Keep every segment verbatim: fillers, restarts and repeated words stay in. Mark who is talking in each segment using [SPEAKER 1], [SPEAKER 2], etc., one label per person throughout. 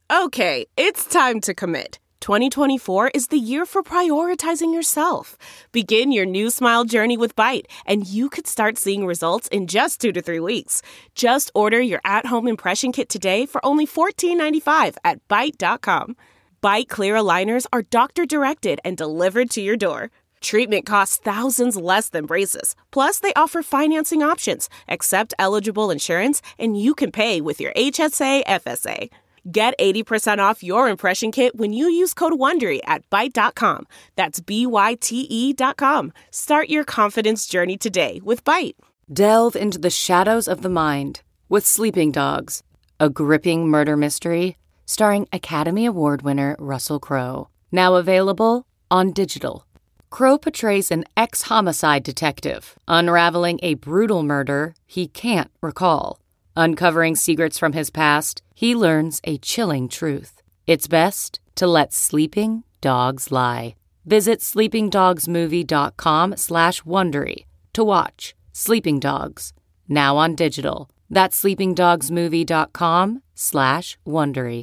[SPEAKER 1] Okay, it's time to commit. twenty twenty-four is the year for prioritizing yourself. Begin your new smile journey with Byte, and you could start seeing results in just two to three weeks. Just order your at-home impression kit today for only fourteen ninety-five at byte dot com. Byte clear aligners are doctor-directed and delivered to your door. Treatment costs thousands less than braces. Plus, they offer financing options, accept eligible insurance, and you can pay with your H S A F S A. Get eighty percent off your impression kit when you use code WONDERY at byte dot com. That's B Y T E dot com. Start your confidence journey today with Byte.
[SPEAKER 2] Delve into the shadows of the mind with Sleeping Dogs, a gripping murder mystery starring Academy Award winner Russell Crowe. Now available on digital. Crowe portrays an ex-homicide detective unraveling a brutal murder he can't recall. Uncovering secrets from his past, he learns a chilling truth. It's best to let sleeping dogs lie. Visit sleepingdogsmovie.com slash Wondery to watch Sleeping Dogs, now on digital. That's sleepingdogsmovie.com slash Wondery.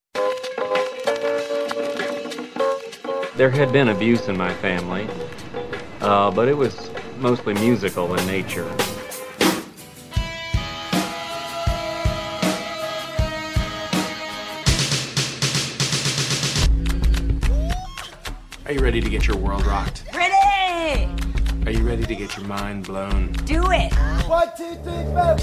[SPEAKER 3] There had been abuse in my family, uh, but it was mostly musical in nature.
[SPEAKER 4] Are you ready to get your world rocked?
[SPEAKER 5] Ready!
[SPEAKER 4] Are you ready to get your mind blown?
[SPEAKER 5] Do it!
[SPEAKER 6] One, two, three, four.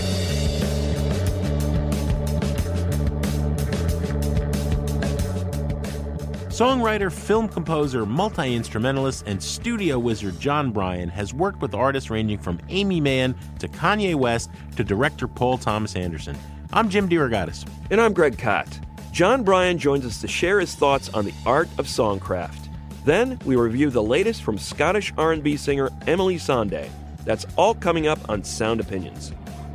[SPEAKER 7] Songwriter, film composer, multi-instrumentalist, and studio wizard Jon Brion has worked with artists ranging from Aimee Mann to Kanye West to director Paul Thomas Anderson. I'm Jim DeRogatis.
[SPEAKER 8] And I'm Greg Kot. Jon Brion joins us to share his thoughts on the art of songcraft. Then we review the latest from Scottish R and B singer Emeli Sandé. That's all coming up on Sound Opinions.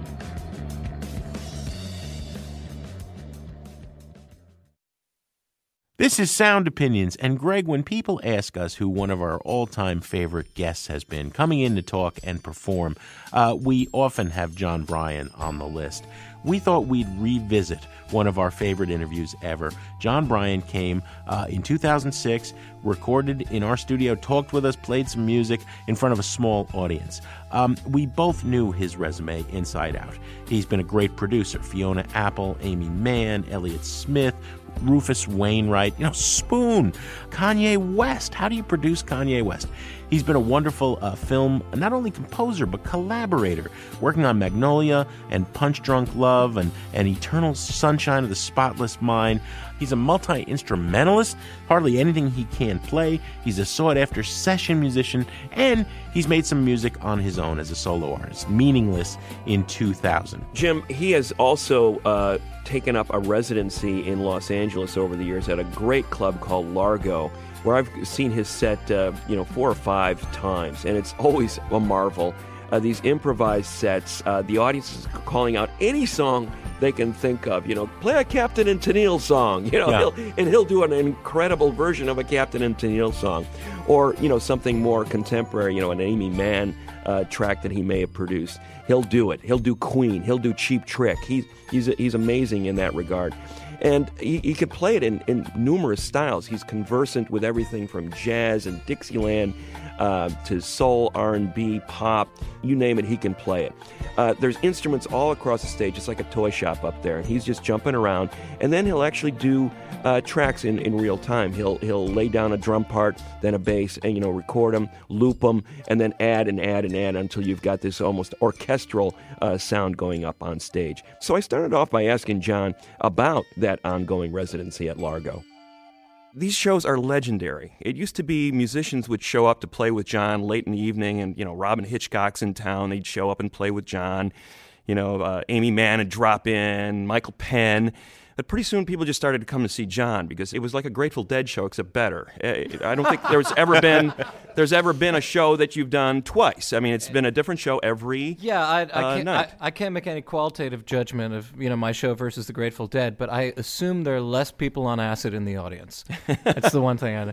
[SPEAKER 7] This is Sound Opinions, and Greg, when people ask us who one of our all-time favorite guests has been coming in to talk and perform, uh, we often have Jon Brion on the list. We thought we'd revisit one of our favorite interviews ever. Jon Brion came uh, in two thousand six, recorded in our studio, talked with us, played some music in front of a small audience. Um, we both knew his resume inside out. He's been a great producer. Fiona Apple, Aimee Mann, Elliott Smith, Rufus Wainwright, you know, Spoon, Kanye West. How do you produce Kanye West? He's been a wonderful uh, film, not only composer, but collaborator, working on Magnolia and Punch Drunk Love and, and Eternal Sunshine of the Spotless Mind. He's a multi-instrumentalist, hardly anything he can't play. He's a sought-after session musician, and he's made some music on his own as a solo artist, Meaningless in two thousand.
[SPEAKER 8] Jim, he has also uh, taken up a residency in Los Angeles over the years at a great club called Largo, where I've seen his set, uh, you know, four or five times, and it's always a marvel. Uh, these improvised sets, uh, the audience is calling out any song they can think of. You know, play a Captain and Tennille song, you know,
[SPEAKER 7] yeah.
[SPEAKER 8] he'll, and he'll do an incredible version of a Captain and Tennille song. Or, you know, something more contemporary, you know, an Aimee Mann uh, track that he may have produced. He'll do it. He'll do Queen. He'll do Cheap Trick. He's, he's, he's amazing in that regard. And he, he can play it in, in numerous styles. He's conversant with everything from jazz and Dixieland uh, to soul, R and B, pop, you name it, he can play it. Uh, there's instruments all across the stage. It's like a toy shop up there, and he's just jumping around. And then he'll actually do uh, tracks in, in real time. He'll he'll lay down a drum part, then a bass, and you know record them, loop them, and then add and add and add until you've got this almost orchestral uh, sound going up on stage. So I started off by asking Jon about that ongoing residency at Largo. These shows are legendary. It used to be musicians would show up to play with Jon late in the evening, and, you know, Robin Hitchcock's in town. They'd show up and play with Jon. You know, uh, Aimee Mann would drop in, Michael Penn. But pretty soon people just started to come to see Jon because it was like a Grateful Dead show, except better. I don't think there's ever been there's ever been a show that you've done twice. I mean, it's been a different show every
[SPEAKER 9] yeah. I, I
[SPEAKER 8] uh,
[SPEAKER 9] can't
[SPEAKER 8] night.
[SPEAKER 9] I, I can't make any qualitative judgment of you know my show versus the Grateful Dead, but I assume there are less people on acid in the audience. That's the one thing I.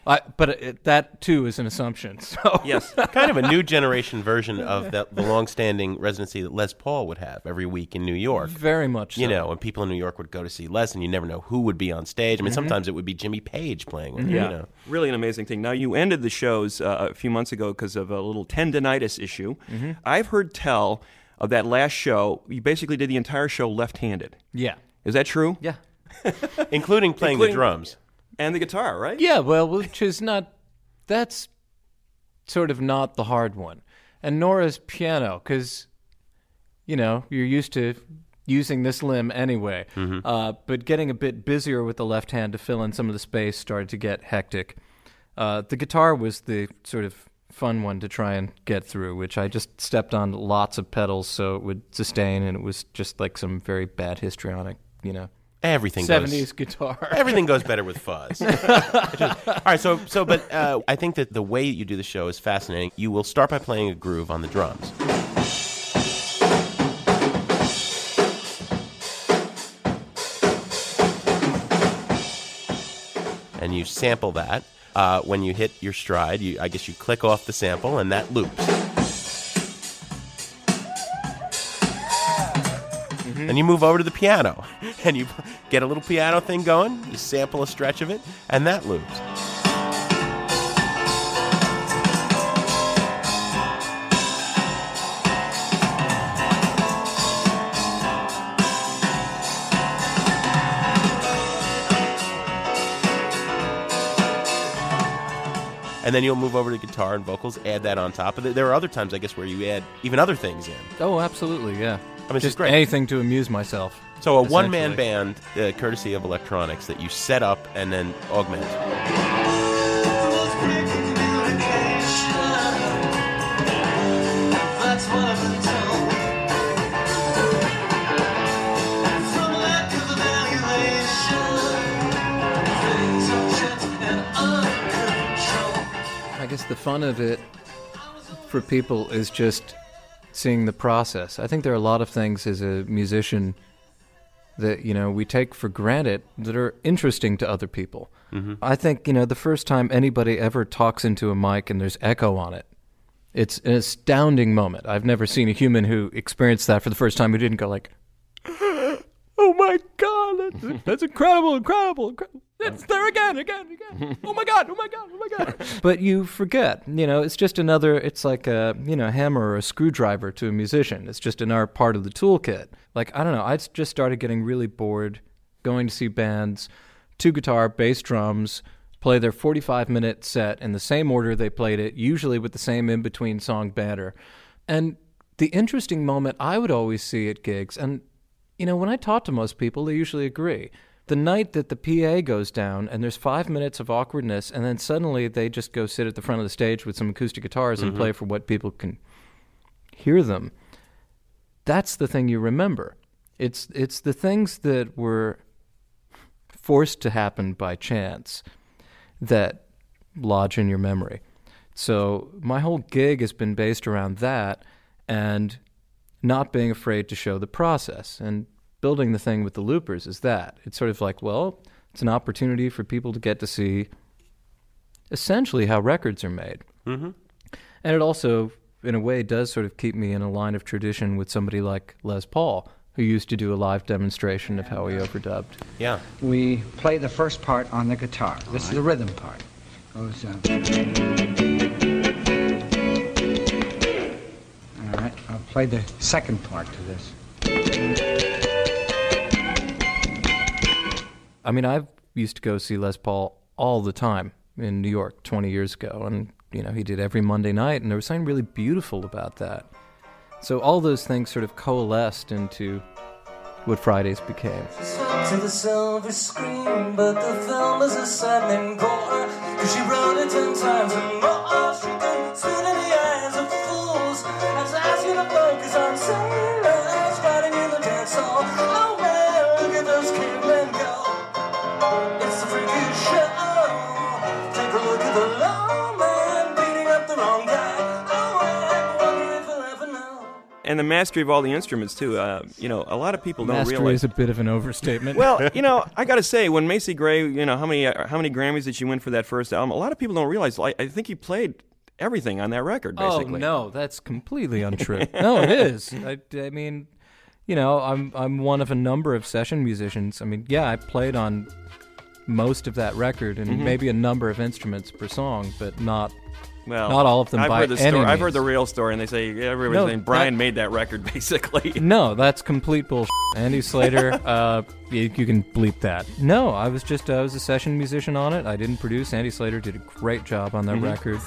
[SPEAKER 9] I, but it, that, too, is an assumption. So
[SPEAKER 8] Yes.
[SPEAKER 7] Kind of a new generation version of the, the long-standing residency that Les Paul would have every week in New York.
[SPEAKER 9] Very much so.
[SPEAKER 7] You know, and people in New York would go to see Les, and you never know who would be on stage. I mean,
[SPEAKER 9] Mm-hmm.
[SPEAKER 7] sometimes it would be Jimmy Page playing with him,
[SPEAKER 8] Yeah,
[SPEAKER 7] you know.
[SPEAKER 8] really an amazing thing. Now, you ended the shows uh, a few months ago because of a little tendonitis issue.
[SPEAKER 9] Mm-hmm.
[SPEAKER 8] I've heard tell of that last show, you basically did the entire show left-handed.
[SPEAKER 9] Yeah.
[SPEAKER 8] Is that true?
[SPEAKER 9] Yeah.
[SPEAKER 7] Including playing
[SPEAKER 8] Including-
[SPEAKER 7] the drums.
[SPEAKER 8] And the guitar, right?
[SPEAKER 9] Yeah, well, which is not, that's sort of not the hard one. And nor is piano, because, you know, you're used to using this limb anyway.
[SPEAKER 7] Mm-hmm.
[SPEAKER 9] Uh, but getting a bit busier with the left hand to fill in some of the space started to get hectic. Uh, the guitar was the sort of fun one to try and get through, which I just stepped on lots of pedals so it would sustain, and it was just like some very bad histrionic, you know,
[SPEAKER 7] Everything
[SPEAKER 9] seventies
[SPEAKER 7] goes,
[SPEAKER 9] guitar.
[SPEAKER 7] everything goes better with fuzz. Just- all right, so so but uh, I think that the way you do the show is fascinating. You will start by playing a groove on the drums. And you sample that. Uh, when you hit your stride, you, I guess you click off the sample, and that loops. Then you move over to the piano, and you get a little piano thing going, you sample a stretch of it, and that loops. And then you'll move over to guitar and vocals, add that on top of it. There are other times, I guess, where you add even other things in.
[SPEAKER 9] Oh, absolutely, yeah.
[SPEAKER 7] I mean, it's
[SPEAKER 9] just
[SPEAKER 7] great.
[SPEAKER 9] anything to amuse myself.
[SPEAKER 7] So a one-man
[SPEAKER 9] essentially.
[SPEAKER 7] band, uh, courtesy of Electronics, that you set up and then augment.
[SPEAKER 9] I guess the fun of it for people is just seeing the process. I think there are a lot of things as a musician that, you know, we take for granted that are interesting to other people. Mm-hmm. I think, you know, the first time anybody ever talks into a mic and there's echo on it, it's an astounding moment. I've never seen a human who experienced that for the first time who didn't go like, oh my God, that's, that's incredible, incredible, incredible. It's there again, again, again. Oh my God, oh my God, oh my God. But you forget, you know, it's just another, it's like a, you know, hammer or a screwdriver to a musician. It's just another part of the toolkit. Like, I don't know, I just started getting really bored going to see bands, two guitar, bass, drums, play their forty-five minute set in the same order they played it, usually with the same in-between song banter. And the interesting moment I would always see at gigs, and, you know, when I talk to most people, they usually agree. The night that the P A goes down and there's five minutes of awkwardness, and then suddenly they just go sit at the front of the stage with some acoustic guitars and
[SPEAKER 7] Mm-hmm.
[SPEAKER 9] play for what people can hear them. That's the thing you remember. It's it's the things that were forced to happen by chance that lodge in your memory. So my whole gig has been based around that and not being afraid to show the process. And building the thing with the loopers is that. It's sort of like, well, it's an opportunity for people to get to see essentially how records are made.
[SPEAKER 7] Mm-hmm.
[SPEAKER 9] And it also, in a way, does sort of keep me in a line of tradition with somebody like Les Paul, who used to do a live demonstration of how he overdubbed.
[SPEAKER 7] Yeah.
[SPEAKER 5] We play the first part on the guitar. This is the rhythm part. Goes, uh, all right, I'll play the second part to this.
[SPEAKER 9] I mean, I used to go see Les Paul all the time in New York twenty years ago, and, you know, he did every Monday night, and there was something really beautiful about that. So all those things sort of coalesced into what Fridays became.
[SPEAKER 6] To the silver screen, but the film is a saddening bore, 'cause she wrote it ten times and more. She can spit in the eyes of fools. I was asking to focus on sailors fighting in the dance hall. Oh man, look at those cavemen go. It's the freaky show. Take a look at the law man beating up the wrong guy. Oh, I wonder if he'll ever know.
[SPEAKER 8] and the mastery of all the instruments too. Uh, you know, a lot of people don't
[SPEAKER 9] Mastery
[SPEAKER 8] realize.
[SPEAKER 9] is a bit of an overstatement.
[SPEAKER 8] Well, you know, I got to say, when Macy Gray, you know, how many uh, how many Grammys did she win for that first album? A lot of people don't realize. Like, I think he played everything on that record, basically.
[SPEAKER 9] Oh no, that's completely untrue. No, it is. I, I mean, you know, I'm I'm one of a number of session musicians. I mean, yeah, I played on most of that record and
[SPEAKER 8] Mhm.
[SPEAKER 9] maybe a number of instruments per song, but not
[SPEAKER 8] Well,
[SPEAKER 9] not all of them
[SPEAKER 8] I've
[SPEAKER 9] by
[SPEAKER 8] heard the
[SPEAKER 9] any
[SPEAKER 8] story. I've
[SPEAKER 9] means.
[SPEAKER 8] heard the real story, and they say everybody's
[SPEAKER 9] No,
[SPEAKER 8] saying Brian
[SPEAKER 9] that-
[SPEAKER 8] made that record, basically.
[SPEAKER 9] No, that's complete bullshit. Andy Slater, uh, you, you can bleep that. No, I was just I was a session musician on it. I didn't produce. Andy Slater did a great job on that
[SPEAKER 8] Mhm.
[SPEAKER 9] record.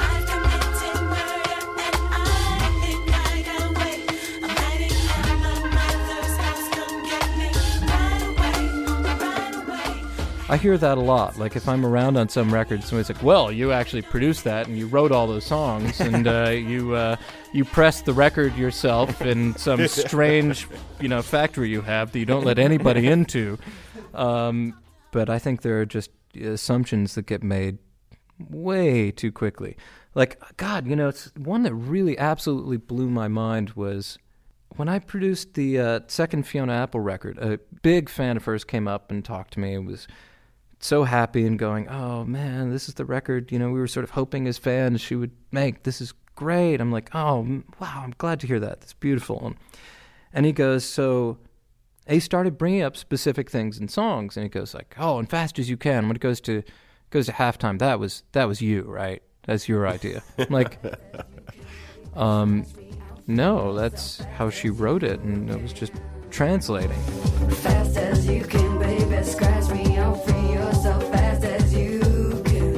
[SPEAKER 9] I hear that a lot. Like if I'm around on some record, somebody's like, "Well, you actually produced that, and you wrote all those songs, and uh, you uh, you pressed the record yourself in some strange, you know, factory you have that you don't let anybody into." Um, but I think there are just assumptions that get made way too quickly. Like, God, you know, it's one that really absolutely blew my mind was when I produced the uh, second Fiona Apple record. A big fan of hers came up and talked to me and was so happy and going, "Oh man, this is the record, you know, we were sort of hoping as fans she would make. This is great." I'm like, "Oh, m- wow, I'm glad to hear that. That's beautiful." And, and he goes, so he started bringing up specific things in songs, and he goes like, "Oh, and Fast As You Can, when it goes to goes to halftime, that was that was you, right? That's your idea." I'm like, um, no, that's how she wrote it, and it was just translating.
[SPEAKER 10] Fast as you can, baby, scratch me out, free yourself fast as you can.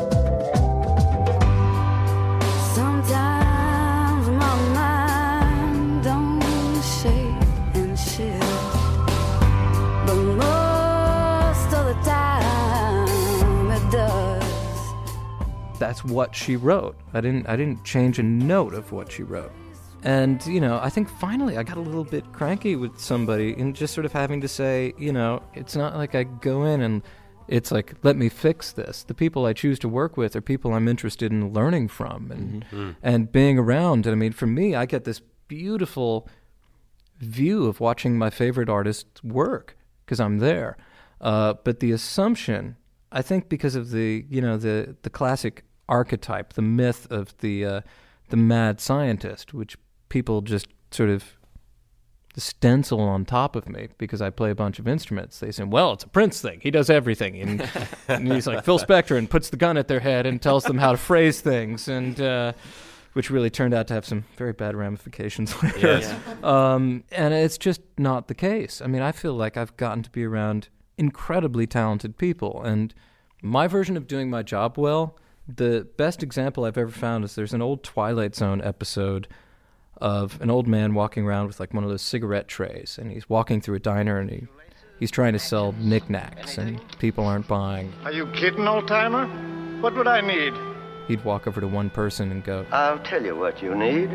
[SPEAKER 10] Sometimes my mind don't shake and shift, but most of the time it does.
[SPEAKER 9] That's what she wrote. I didn't I didn't change a note of what she wrote. And, you know, I think finally I got a little bit cranky with somebody and just sort of having to say, you know, it's not like I go in and it's like, let me fix this. The people I choose to work with are people I'm interested in learning from and
[SPEAKER 8] Mm-hmm.
[SPEAKER 9] and being around. And I mean, for me, I get this beautiful view of watching my favorite artists work because I'm there. Uh, but the assumption, I think because of the, you know, the, the classic archetype, the myth of the uh, the mad scientist, which people just sort of stencil on top of me because I play a bunch of instruments. They say, well, it's a Prince thing. He does everything. And, and he's like Phil Spector and puts the gun at their head and tells them how to phrase things, and uh, which really turned out to have some very bad ramifications later.
[SPEAKER 8] Yes.
[SPEAKER 9] Um, and it's just not the case. I mean, I feel like I've gotten to be around incredibly talented people, and my version of doing my job well, the best example I've ever found is there's an old Twilight Zone episode of an old man walking around with like one of those cigarette trays, and he's walking through a diner and he he's trying to sell knickknacks and people aren't buying.
[SPEAKER 11] Are you kidding, old-timer? What would I need?
[SPEAKER 9] He'd walk over to one person and go,
[SPEAKER 12] I'll tell you what you need.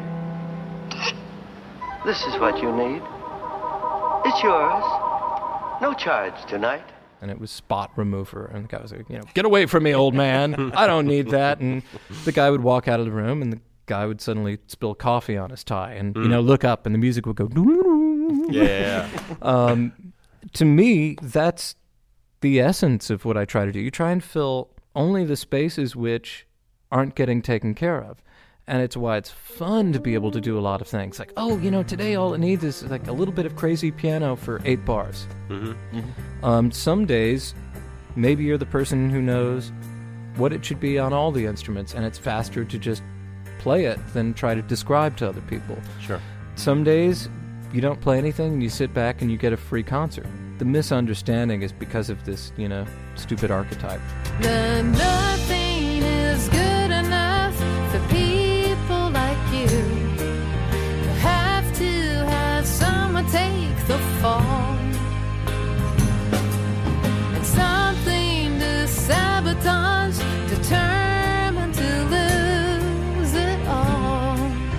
[SPEAKER 12] This is what you need. It's yours. No charge tonight.
[SPEAKER 9] and it was spot remover. And the guy was like, you know, get away from me, old man. I don't need that. And the guy would walk out of the room, and the guy would suddenly spill coffee on his tie and, mm. you know, look up, and the music would go.
[SPEAKER 7] Yeah.
[SPEAKER 9] um, to me, that's the essence of what I try to do. You try and fill only the spaces which aren't getting taken care of. And it's why it's fun to be able to do a lot of things. Like, oh, you know, today all it needs is like a little bit of crazy piano for eight bars.
[SPEAKER 7] Mm-hmm. Mm-hmm.
[SPEAKER 9] Um, some days, maybe you're the person who knows what it should be on all the instruments, and it's faster to just play it than try to describe to other people.
[SPEAKER 7] Sure.
[SPEAKER 9] Some days, you don't play anything, and you sit back and you get a free concert. The misunderstanding is because of this, you know, stupid archetype.
[SPEAKER 10] The nothing is good enough for people like you. You have to have someone take the fall. It's something to sabotage, determined to lose it all.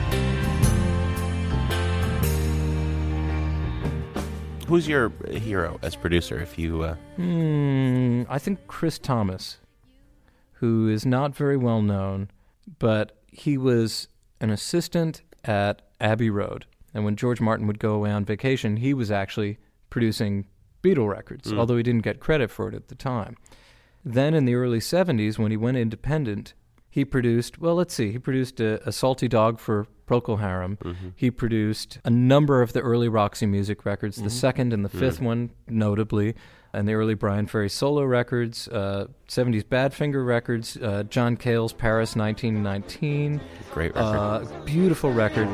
[SPEAKER 7] Who's your hero as producer, if you... Uh...
[SPEAKER 9] Hmm, I think Chris Thomas, who is not very well known, but he was an assistant at Abbey Road. And when George Martin would go away on vacation, he was actually producing Beatle records, mm. although he didn't get credit for it at the time. Then in the early seventies, when he went independent, he produced, well, let's see, he produced a, a Salty Dog for Procol Harum. Mm-hmm. He produced a number of the early Roxy Music records, mm-hmm. the second and the fifth mm-hmm. one, notably, and the early Brian Ferry solo records, uh, seventies Badfinger records, uh, John Cale's Paris nineteen nineteen.
[SPEAKER 7] Great record.
[SPEAKER 9] Uh, beautiful record.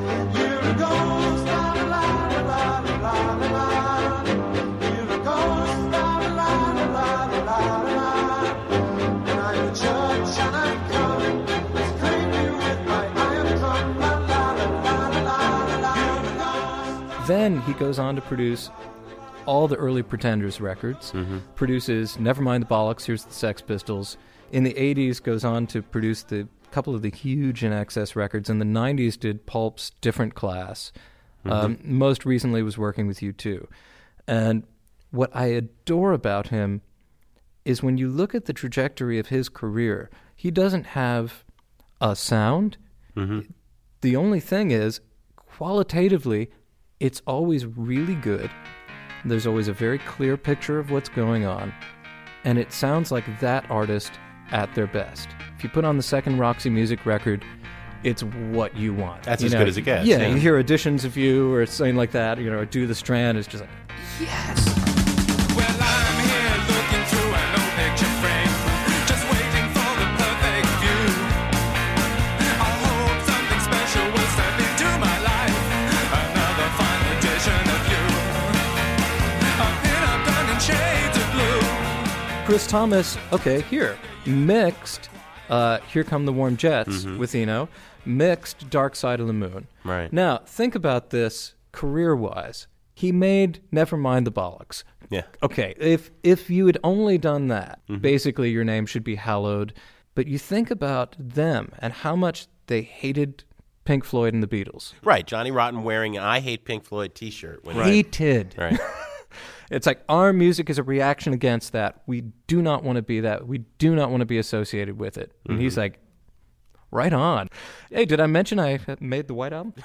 [SPEAKER 9] Then he goes on to produce all the early Pretenders records, mm-hmm. produces Nevermind the Bollocks, Here's the Sex Pistols. In the eighties, goes on to produce the couple of the huge In Excess records. In the nineties, did Pulp's Different Class. Mm-hmm. Um, most recently was working with U two. And what I adore about him is when you look at the trajectory of his career, he doesn't have a sound. Mm-hmm. The only thing is, qualitatively, it's always really good. There's always a very clear picture of what's going on. And it sounds like that artist at their best. If you put on the second Roxy Music record, it's what you want.
[SPEAKER 7] That's
[SPEAKER 9] you
[SPEAKER 7] as
[SPEAKER 9] know,
[SPEAKER 7] good as it gets.
[SPEAKER 9] Yeah,
[SPEAKER 7] yeah,
[SPEAKER 9] you hear Editions of You or something like that, you know, or Do the Strand, it's just like, yes!
[SPEAKER 6] Well, I'm here looking through an old picture frame, just waiting for the perfect view. I hope something special will step into my life. Another fine edition of you. A pin-up gun in shades of blue.
[SPEAKER 9] Chris Thomas, okay, here, mixed uh, Here Come the Warm Jets mm-hmm. with Eno, mixed Dark Side of the Moon.
[SPEAKER 7] Right.
[SPEAKER 9] Now, think about this career-wise. He made Nevermind the Bollocks.
[SPEAKER 7] Yeah.
[SPEAKER 9] Okay, if if you had only done that,
[SPEAKER 7] mm-hmm.
[SPEAKER 9] basically your name should be hallowed. But you think about them and how much they hated Pink Floyd and the Beatles.
[SPEAKER 7] Right, Johnny Rotten wearing an I Hate Pink Floyd t-shirt. When
[SPEAKER 9] Hated.
[SPEAKER 7] Right.
[SPEAKER 9] It's like our music is a reaction against that. We do not want to be that. We do not want to be associated with it. And mm-hmm. he's like, right on. Hey, did I mention I made the White Album?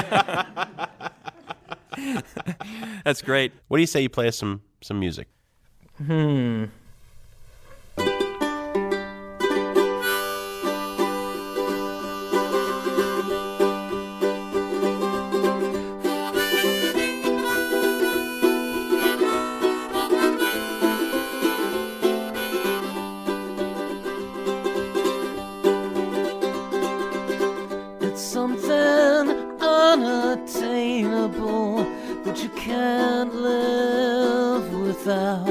[SPEAKER 7] That's great. What do you say you play us some, some music?
[SPEAKER 9] Hmm.
[SPEAKER 6] It's something unattainable that you can't live without.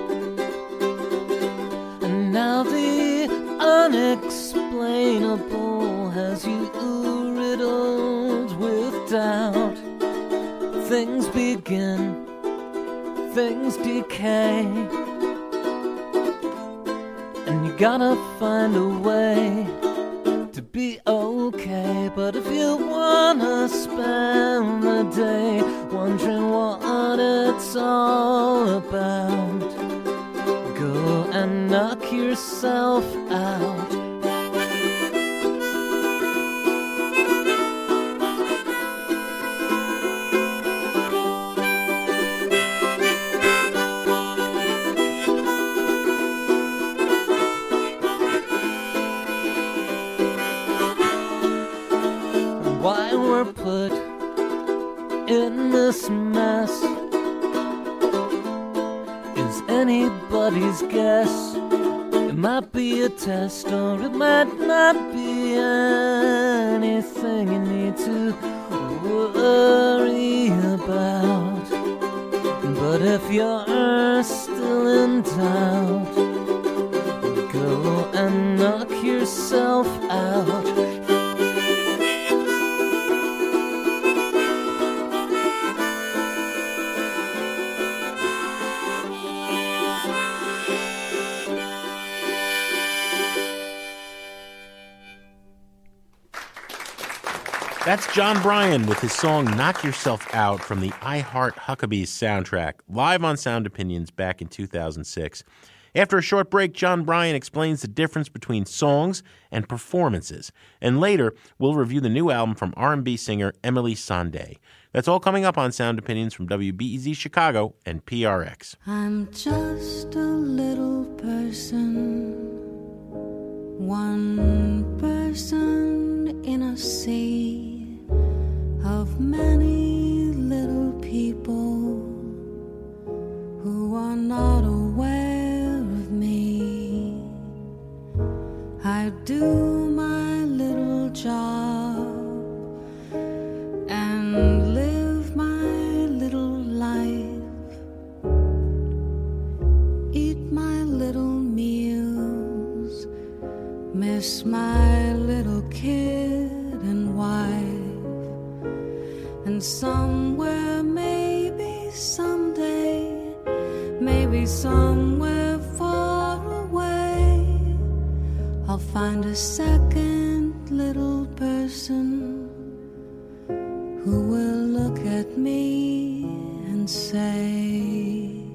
[SPEAKER 6] And now the unexplainable has you riddled with doubt. Things begin, things decay, and you gotta find a way to be okay. But if you wanna spend the day wondering what it's all about, go and knock yourself out. Why we're put in this mess is anybody's guess. It might be a test or it might not be anything you need to worry about. But if you're still in doubt, go and knock yourself out.
[SPEAKER 7] That's John Bryan with his song Knock Yourself Out from the I Heart Huckabees soundtrack, live on Sound Opinions back in two thousand six. After a short break, John Bryan explains the difference between songs and performances. And later, we'll review the new album from R and B singer Emeli Sandé. That's all coming up on Sound Opinions from W B E Z Chicago and P R X.
[SPEAKER 10] I'm just a little person, one person in a sea of many little people who are not aware of me. I do my little job and live my little life, eat my little meals, miss my little kid and wife, and somewhere, maybe someday, maybe somewhere far away, I'll find a second little person who will look at me and say,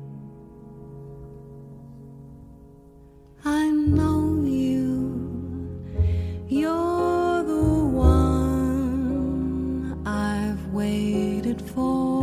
[SPEAKER 10] I know you, you're the one I've waited for.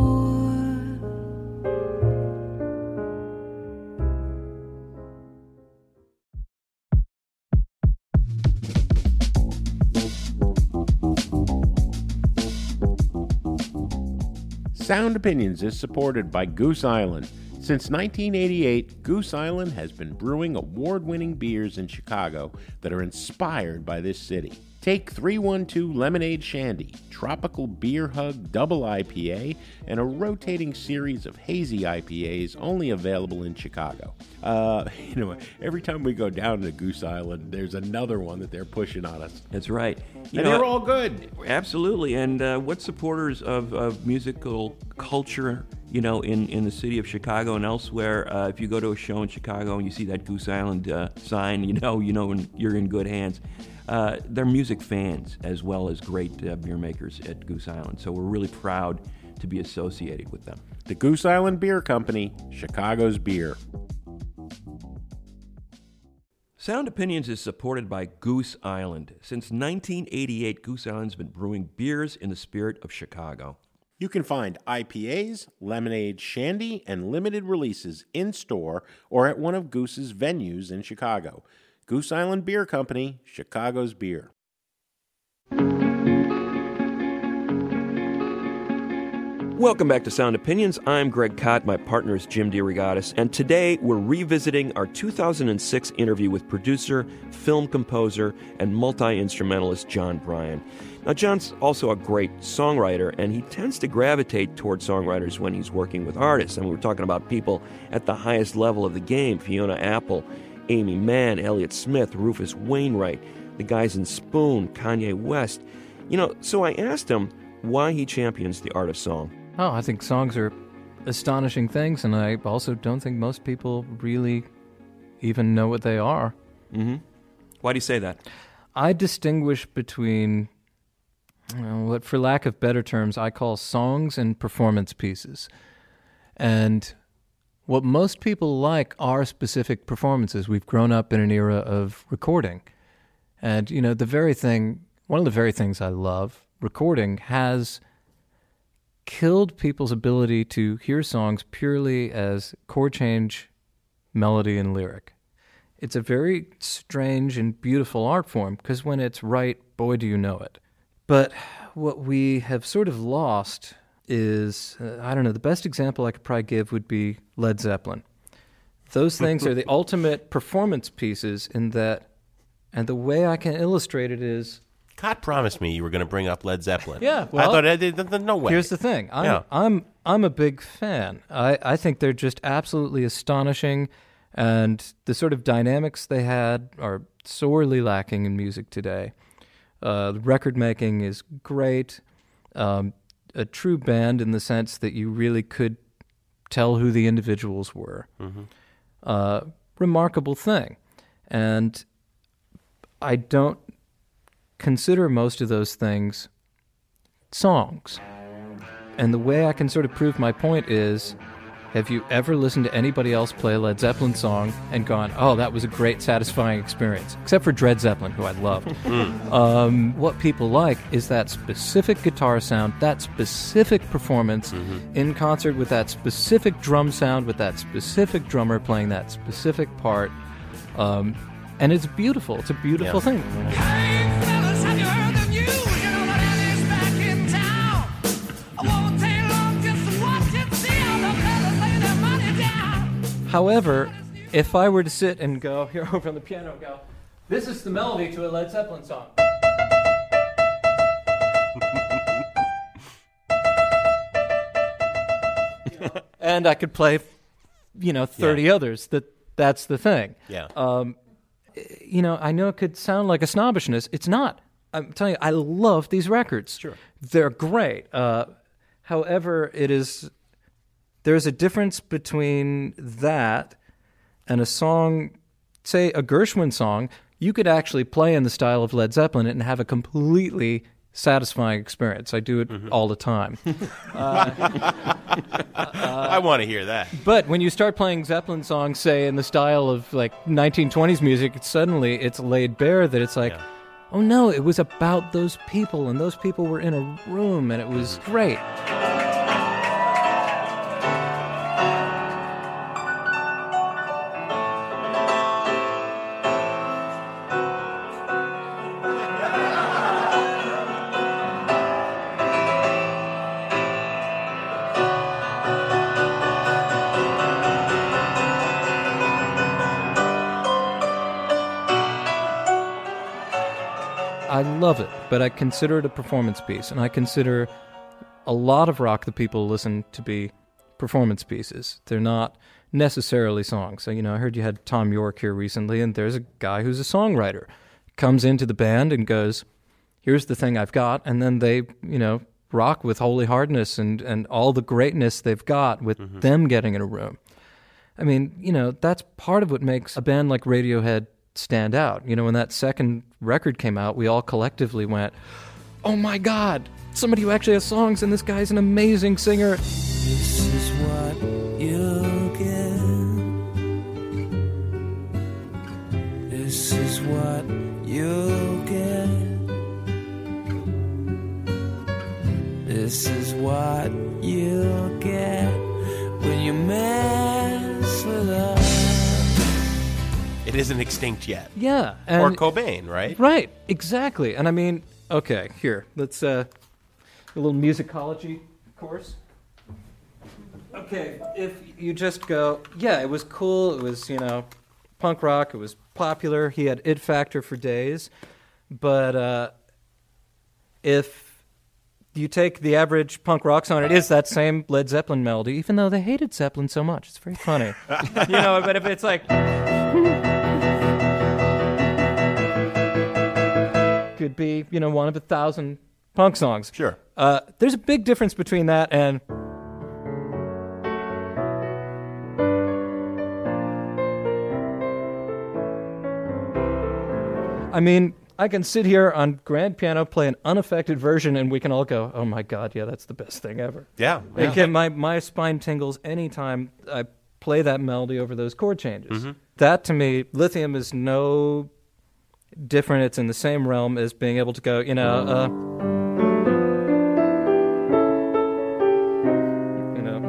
[SPEAKER 7] Sound Opinions is supported by Goose Island. Since nineteen eighty-eight, Goose Island has been brewing award-winning beers in Chicago that are inspired by this city. Take three one two Lemonade Shandy, Tropical Beer Hug Double I P A, and a rotating series of hazy I P As only available in Chicago. Uh, you know, every time we go down to Goose Island, there's another one that they're pushing on us.
[SPEAKER 8] That's right. You
[SPEAKER 7] and
[SPEAKER 8] know,
[SPEAKER 7] they're all good.
[SPEAKER 8] Absolutely. And uh, what supporters of, of musical culture, you know, in, in the city of Chicago and elsewhere, uh, if you go to a show in Chicago and you see that Goose Island uh, sign, you know, you know you're in good hands. Uh, they're music fans as well as great uh, beer makers at Goose Island. So we're really proud to be associated with them.
[SPEAKER 7] The Goose Island Beer Company, Chicago's beer.
[SPEAKER 8] Sound Opinions is supported by Goose Island. Since nineteen eighty-eight, Goose Island's been brewing beers in the spirit of Chicago.
[SPEAKER 7] You can find I P As, lemonade, shandy, and limited releases in-store or at one of Goose's venues in Chicago. Goose Island Beer Company, Chicago's beer.
[SPEAKER 8] Welcome back to Sound Opinions. I'm Greg Kot. My partner is Jim DeRogatis. And today we're revisiting our two thousand six interview with producer, film composer, and multi-instrumentalist John Bryan. Now, John's also a great songwriter, and he tends to gravitate toward songwriters when he's working with artists. I mean, we're talking about people at the highest level of the game: Fiona Apple, Amy Mann, Elliott Smith, Rufus Wainwright, the guys in Spoon, Kanye West. You know, so I asked him why he champions the art of song.
[SPEAKER 9] Oh, I think songs are astonishing things, and I also don't think most people really even know what they are.
[SPEAKER 8] Mm-hmm. Why do you say that?
[SPEAKER 9] I distinguish between, you know, what, for lack of better terms, I call songs and performance pieces. And what most people like are specific performances. We've grown up in an era of recording. And, you know, the very thing, one of the very things I love, recording, has killed people's ability to hear songs purely as chord change, melody, and lyric. It's a very strange and beautiful art form, because when it's right, boy, do you know it. But what we have sort of lost is, uh, I don't know, the best example I could probably give would be Led Zeppelin. Those things are the ultimate performance pieces in that, and the way I can illustrate it is,
[SPEAKER 13] Kot promised me you were going to bring up Led Zeppelin.
[SPEAKER 9] Yeah, well,
[SPEAKER 13] I thought I did. No way.
[SPEAKER 9] Here's the thing. I'm
[SPEAKER 13] yeah.
[SPEAKER 9] I'm I'm a big fan. I, I think they're just absolutely astonishing, and the sort of dynamics they had are sorely lacking in music today. Uh, the record making is great. Um, a true band in the sense that you really could tell who the individuals were.
[SPEAKER 13] Mm-hmm.
[SPEAKER 9] Uh, remarkable thing, and I don't consider most of those things songs. And the way I can sort of prove my point is, have you ever listened to anybody else play a Led Zeppelin song and gone, oh, that was a great, satisfying experience? Except for Dred Zeppelin, who I loved.
[SPEAKER 13] Mm.
[SPEAKER 9] Um, what people like is that specific guitar sound, that specific performance
[SPEAKER 13] Mm-hmm.
[SPEAKER 9] in concert with that specific drum sound, with that specific drummer playing that specific part. Um, and it's beautiful. It's a beautiful
[SPEAKER 13] Yeah.
[SPEAKER 9] thing. However, if I were to sit and go here over on the piano and go, this is the melody to a Led Zeppelin song. You know, and I could play, you know, thirty
[SPEAKER 13] Yeah.
[SPEAKER 9] others. That that's the thing.
[SPEAKER 13] Yeah.
[SPEAKER 9] Um, you know, I know it could sound like a snobbishness. It's not. I'm telling you, I love these records.
[SPEAKER 13] Sure.
[SPEAKER 9] They're great. Uh, however, it is. There's a difference between that and a song, say a Gershwin song, you could actually play in the style of Led Zeppelin and have a completely satisfying experience. I do it
[SPEAKER 13] Mm-hmm.
[SPEAKER 9] all the time. uh,
[SPEAKER 13] I want to hear that.
[SPEAKER 9] But when you start playing Zeppelin songs, say in the style of like nineteen twenties music, suddenly it's laid bare that it's like,
[SPEAKER 13] Yeah.
[SPEAKER 9] oh no, it was about those people, and those people were in a room, and it was great. I love it, but I consider it a performance piece, and I consider a lot of rock that people listen to be performance pieces. They're not necessarily songs. So, you know, I heard you had Tom York here recently, and there's a guy who's a songwriter. Comes into the band and goes, here's the thing I've got, and then they, you know, rock with Holy Hardness and, and all the greatness they've got with
[SPEAKER 13] Mm-hmm.
[SPEAKER 9] them getting in a room. I mean, you know, that's part of what makes a band like Radiohead stand out. You know, when that second record came out, we all collectively went, oh my God, somebody who actually has songs, and this guy's an amazing singer.
[SPEAKER 6] This is what you'll get. This is what you'll get. This is what you'll get when you mess with us.
[SPEAKER 13] It isn't extinct yet.
[SPEAKER 9] Yeah.
[SPEAKER 13] Or
[SPEAKER 9] and-
[SPEAKER 13] Cobain, right?
[SPEAKER 9] Right, exactly. And I mean, okay, here, let's, uh, a little musicology course. Okay, if you just go, yeah, it was cool, it was, you know, punk rock, it was popular, he had it factor for days, but uh, if you take the average punk rock song, it is that same Led Zeppelin melody, even though they hated Zeppelin so much. It's very funny. You know, but if it's like... could be, you know, one of a thousand punk songs.
[SPEAKER 13] Sure.
[SPEAKER 9] Uh, there's a big difference between that and... I mean, I can sit here on grand piano, play an unaffected version, and we can all go, oh my God, yeah, that's the best thing ever.
[SPEAKER 13] Yeah.
[SPEAKER 9] It can, my, my spine tingles anytime I play that melody over those chord changes.
[SPEAKER 13] Mm-hmm.
[SPEAKER 9] That, to me, Lithium is no different. It's in the same realm as being able to go, you know, uh, you know,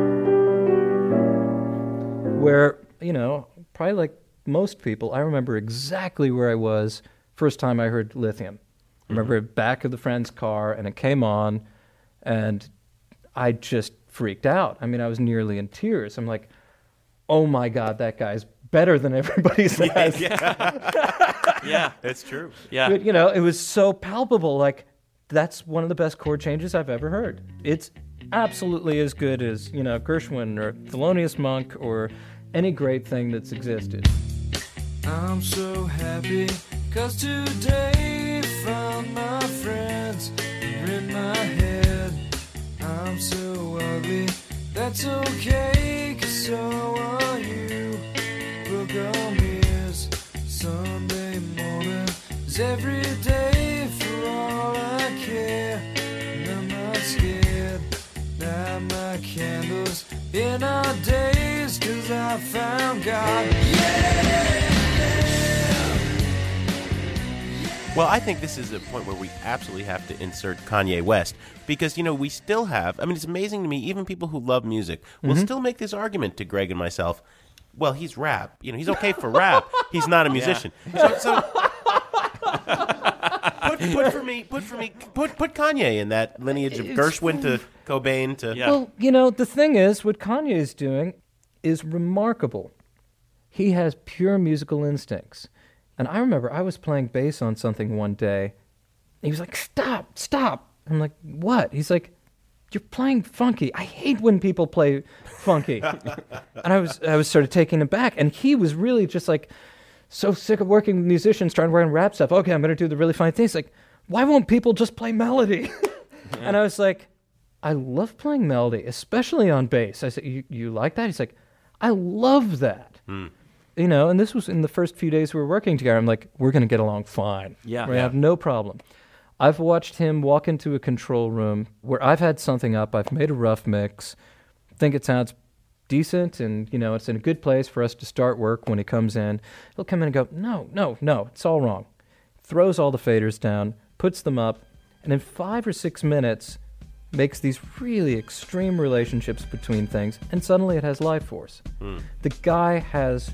[SPEAKER 9] where, you know, probably like most people, I remember exactly where I was first time I heard Lithium. I remember mm-hmm. back of the friend's car, and it came on, and I just freaked out. I mean, I was nearly in tears. I'm like, oh my God, that guy's better than everybody says.
[SPEAKER 13] Yeah, yeah, it's true. Yeah,
[SPEAKER 9] But, you know, it was so palpable. Like, that's one of the best chord changes I've ever heard. It's absolutely as good as, you know, Gershwin or Thelonious Monk or any great thing that's existed.
[SPEAKER 6] I'm so happy, cause today found my friends are in my head. I'm so ugly, that's okay, cause so are you. Book on ears, Sunday morning is every day for all I care. And I'm not scared, light my candles in in our days, 'cause I found God.
[SPEAKER 13] Well, I think this is a point where we absolutely have to insert Kanye West because, you know, we still have, I mean, it's amazing to me, even people who love music will
[SPEAKER 9] Mhm.
[SPEAKER 13] still make this argument to Greg and myself. Well, he's rap. You know, he's okay for rap. He's not a musician. So, so put, put for me, put for me, put put Kanye in that lineage of
[SPEAKER 9] It's-
[SPEAKER 13] Gershwin to Cobain to.
[SPEAKER 9] Well, you know, the thing is, what Kanye is doing is remarkable. He has pure musical instincts. And I remember I was playing bass on something one day. He was like, stop, stop. I'm like, what? He's like, you're playing funky. I hate when people play funky. And I was I was sort of taken aback. And he was really just like so sick of working with musicians, trying to write rap stuff. Okay, I'm going to do the really funny things. Like, why won't people just play melody? And I was like, I love playing melody, especially on bass. I said, you, you like that? He's like, I love that.
[SPEAKER 13] Hmm.
[SPEAKER 9] You know, and this was in the first few days we were working together. I'm like, we're going to get along fine.
[SPEAKER 8] Yeah.
[SPEAKER 9] We
[SPEAKER 8] Yeah.
[SPEAKER 9] have no problem. I've watched him walk into a control room where I've had something up. I've made a rough mix. Think it sounds decent and, you know, it's in a good place for us to start work. When he comes in, he'll come in and go, no, no, no, it's all wrong. Throws all the faders down, puts them up, and in five or six minutes makes these really extreme relationships between things, and suddenly it has life force.
[SPEAKER 13] Hmm.
[SPEAKER 9] The guy has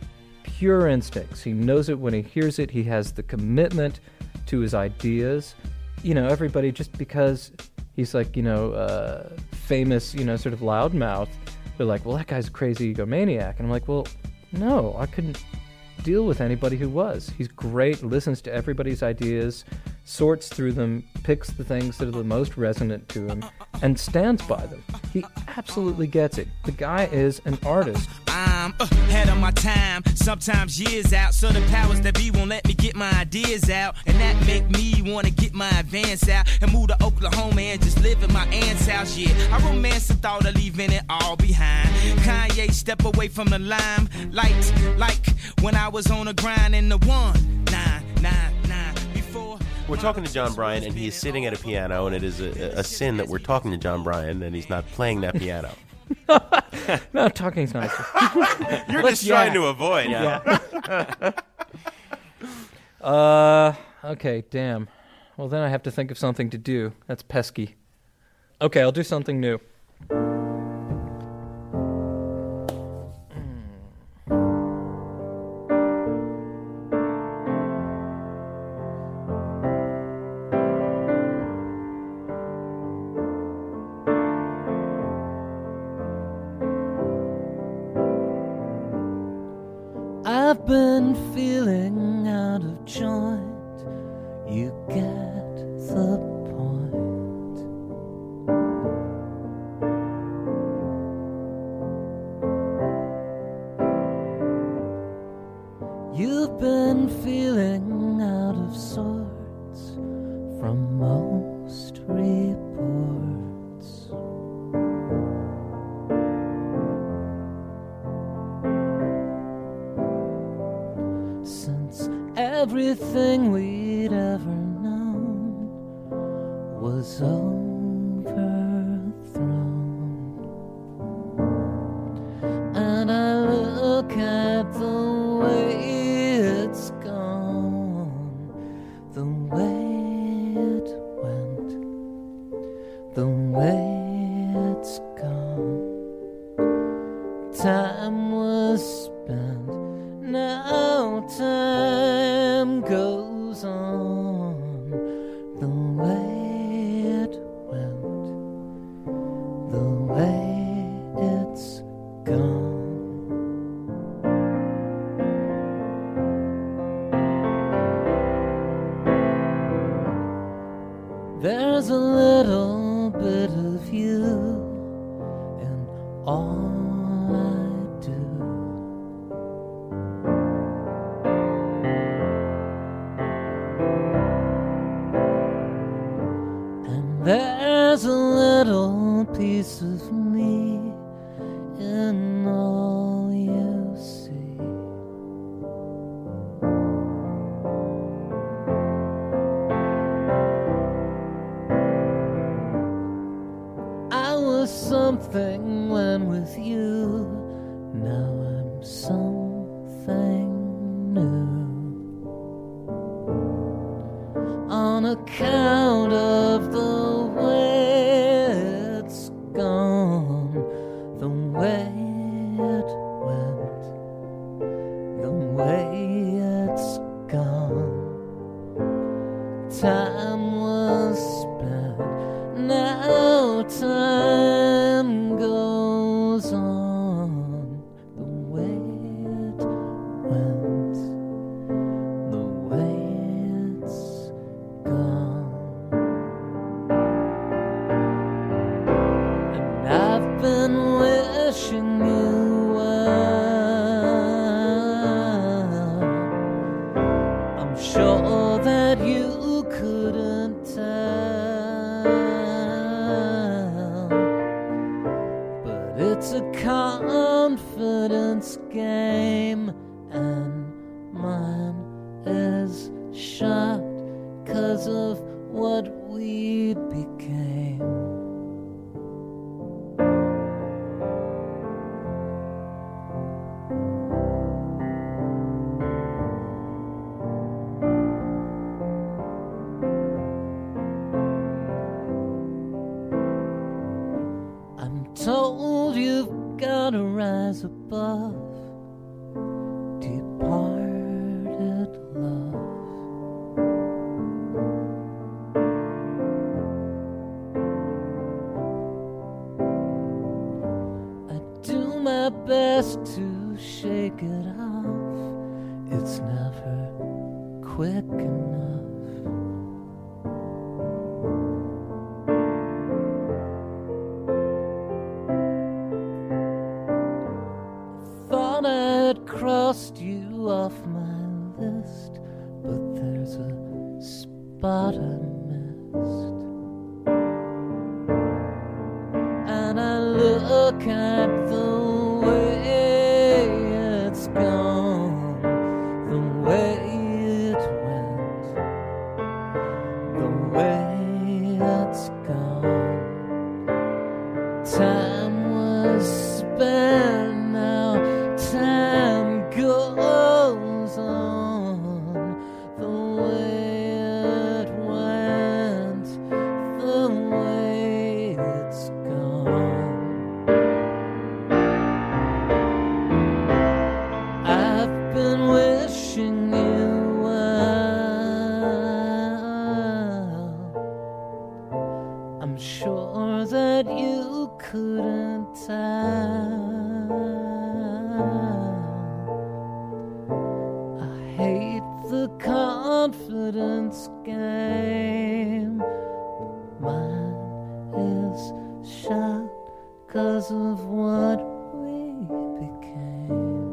[SPEAKER 9] pure instincts. He knows it when he hears it. He has the commitment to his ideas. You know, everybody, just because he's like, you know, uh, famous, you know, sort of loudmouth, they're like, well, that guy's a crazy egomaniac. And I'm like, well, no, I couldn't deal with anybody who was. He's great, listens to everybody's ideas, sorts through them, picks the things that are the most resonant to him, and stands by them. He absolutely gets it. The guy is an artist.
[SPEAKER 14] I'm ahead of my time, sometimes years out, so the powers that be won't let me get my ideas out, and that make me want to get my advance out and move to Oklahoma and just live in my aunt's house. Yeah, I romance the thought of leaving it all behind. Kanye step away from the limelight, like when I was on a grind in the one nine nine nine before.
[SPEAKER 13] We're talking to John Bryan, and he is sitting at a piano, and it is a, a sin that we're talking to John Bryan, and he's not playing that piano.
[SPEAKER 9] No, talking's nice.
[SPEAKER 13] You're
[SPEAKER 9] Let's
[SPEAKER 13] just trying
[SPEAKER 9] yak.
[SPEAKER 13] to avoid.
[SPEAKER 9] Yeah. uh, okay, damn. Well, then I have to think of something to do. That's pesky. Okay, I'll do something new.
[SPEAKER 6] I've been feeling out of joint. You get the point. You've been feeling out of sorts from most reports. Since everything we'd ever known was overthrown, and I look at the way it's gone, the way it went, the way it's gone. Time was spent, now time goes on, the way it went, the way it's gone. There's a little bit of you in all I do. And there's a little piece of me in all you see. I was something when we with you. Now I'm something new. On account of the way it's gone, the way it went, the way it's gone. Time was spent, now time goes on. The way it went, the way it's gone. And I've been wishing you well. I'm sure that you couldn't tell, but it's a confidence game, and mine is shot 'cause of what we became. I'm told you've got to rise above departed love. I do my best to shake it off. It's never quick enough. Thought I'd crossed you off my list, but there's a spot I missed. And I look at the way it's gone, the way it went, the way it's gone. Time was spent, now time goes on. The way it went, the way it's gone. I've been wishing you well. I'm sure that you couldn't tell. I hate the confidence game, but mine is shot 'cause of what we became.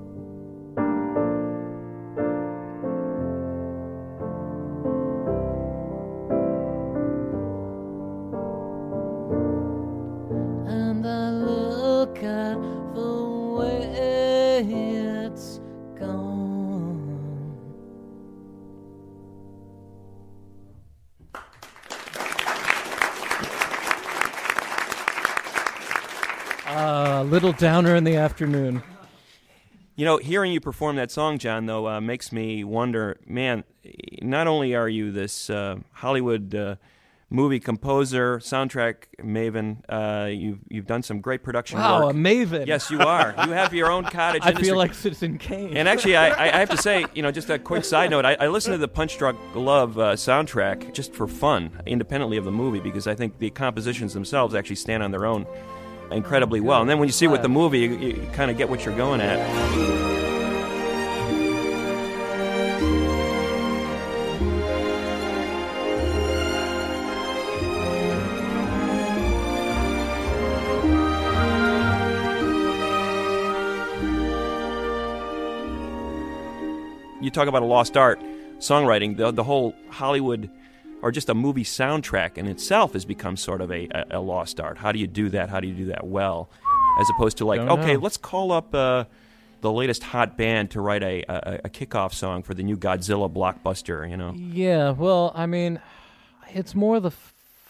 [SPEAKER 6] And I look at the way it's gone.
[SPEAKER 9] A little downer in the afternoon.
[SPEAKER 8] You know, hearing you perform that song, John, though, uh, makes me wonder, man, not only are you this uh, Hollywood uh, movie composer, soundtrack maven, uh, you've, you've done some great production
[SPEAKER 9] Wow,
[SPEAKER 8] work.
[SPEAKER 9] a maven.
[SPEAKER 8] Yes, you are. You have your own cottage
[SPEAKER 9] I
[SPEAKER 8] industry.
[SPEAKER 9] feel like Citizen Kane.
[SPEAKER 8] And actually, I, I have to say, you know, just a quick side note, I, I listened to the Punch Drunk Love uh, soundtrack just for fun, independently of the movie, because I think the compositions themselves actually stand on their own incredibly well. And then when you see with the movie, you, you kind of get what you're going at. You talk about a lost art, songwriting, the, the whole Hollywood or just a movie soundtrack in itself has become sort of a, a, a lost art. How do you do that? How do you do that well? As opposed to like,
[SPEAKER 9] Don't
[SPEAKER 8] okay,
[SPEAKER 9] know.
[SPEAKER 8] let's call up uh, the latest hot band to write a, a, a kickoff song for the new Godzilla blockbuster, you know?
[SPEAKER 9] Yeah, well, I mean, it's more the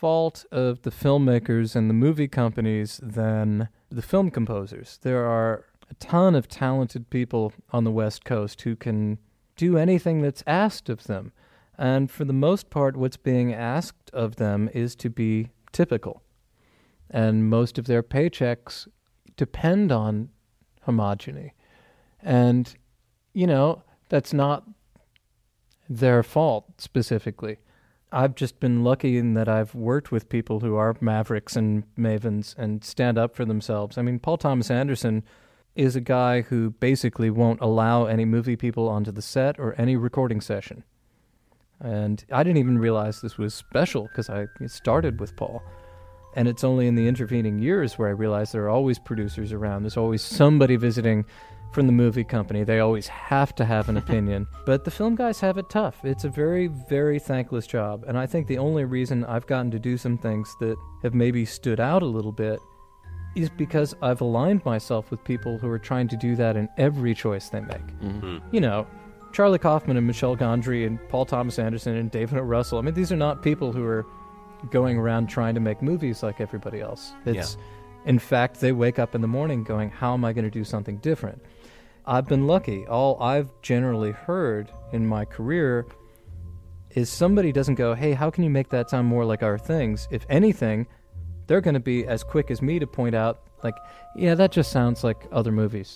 [SPEAKER 9] fault of the filmmakers and the movie companies than the film composers. There are a ton of talented people on the West Coast who can do anything that's asked of them. And for the most part, what's being asked of them is to be typical. And most of their paychecks depend on homogeny. And, you know, that's not their fault specifically. I've just been lucky in that I've worked with people who are mavericks and mavens and stand up for themselves. I mean, Paul Thomas Anderson is a guy who basically won't allow any movie people onto the set or any recording session. And I didn't even realize this was special because I started with Paul. And it's only in the intervening years where I realized there are always producers around. There's always somebody visiting from the movie company. They always have to have an opinion. But the film guys have it tough. It's a very, very thankless job. And I think the only reason I've gotten to do some things that have maybe stood out a little bit is because I've aligned myself with people who are trying to do that in every choice they make.
[SPEAKER 13] Mm-hmm.
[SPEAKER 9] You know, Charlie Kaufman and Michel Gondry and Paul Thomas Anderson and David O. Russell. I mean, these are not people who are going around trying to make movies like everybody else. It's, yeah. In fact, they wake up in the morning going, how am I going to do something different? I've been lucky. All I've generally heard in my career is somebody doesn't go, hey, how can you make that sound more like our things? If anything, they're going to be as quick as me to point out, like, yeah, that just sounds like other movies.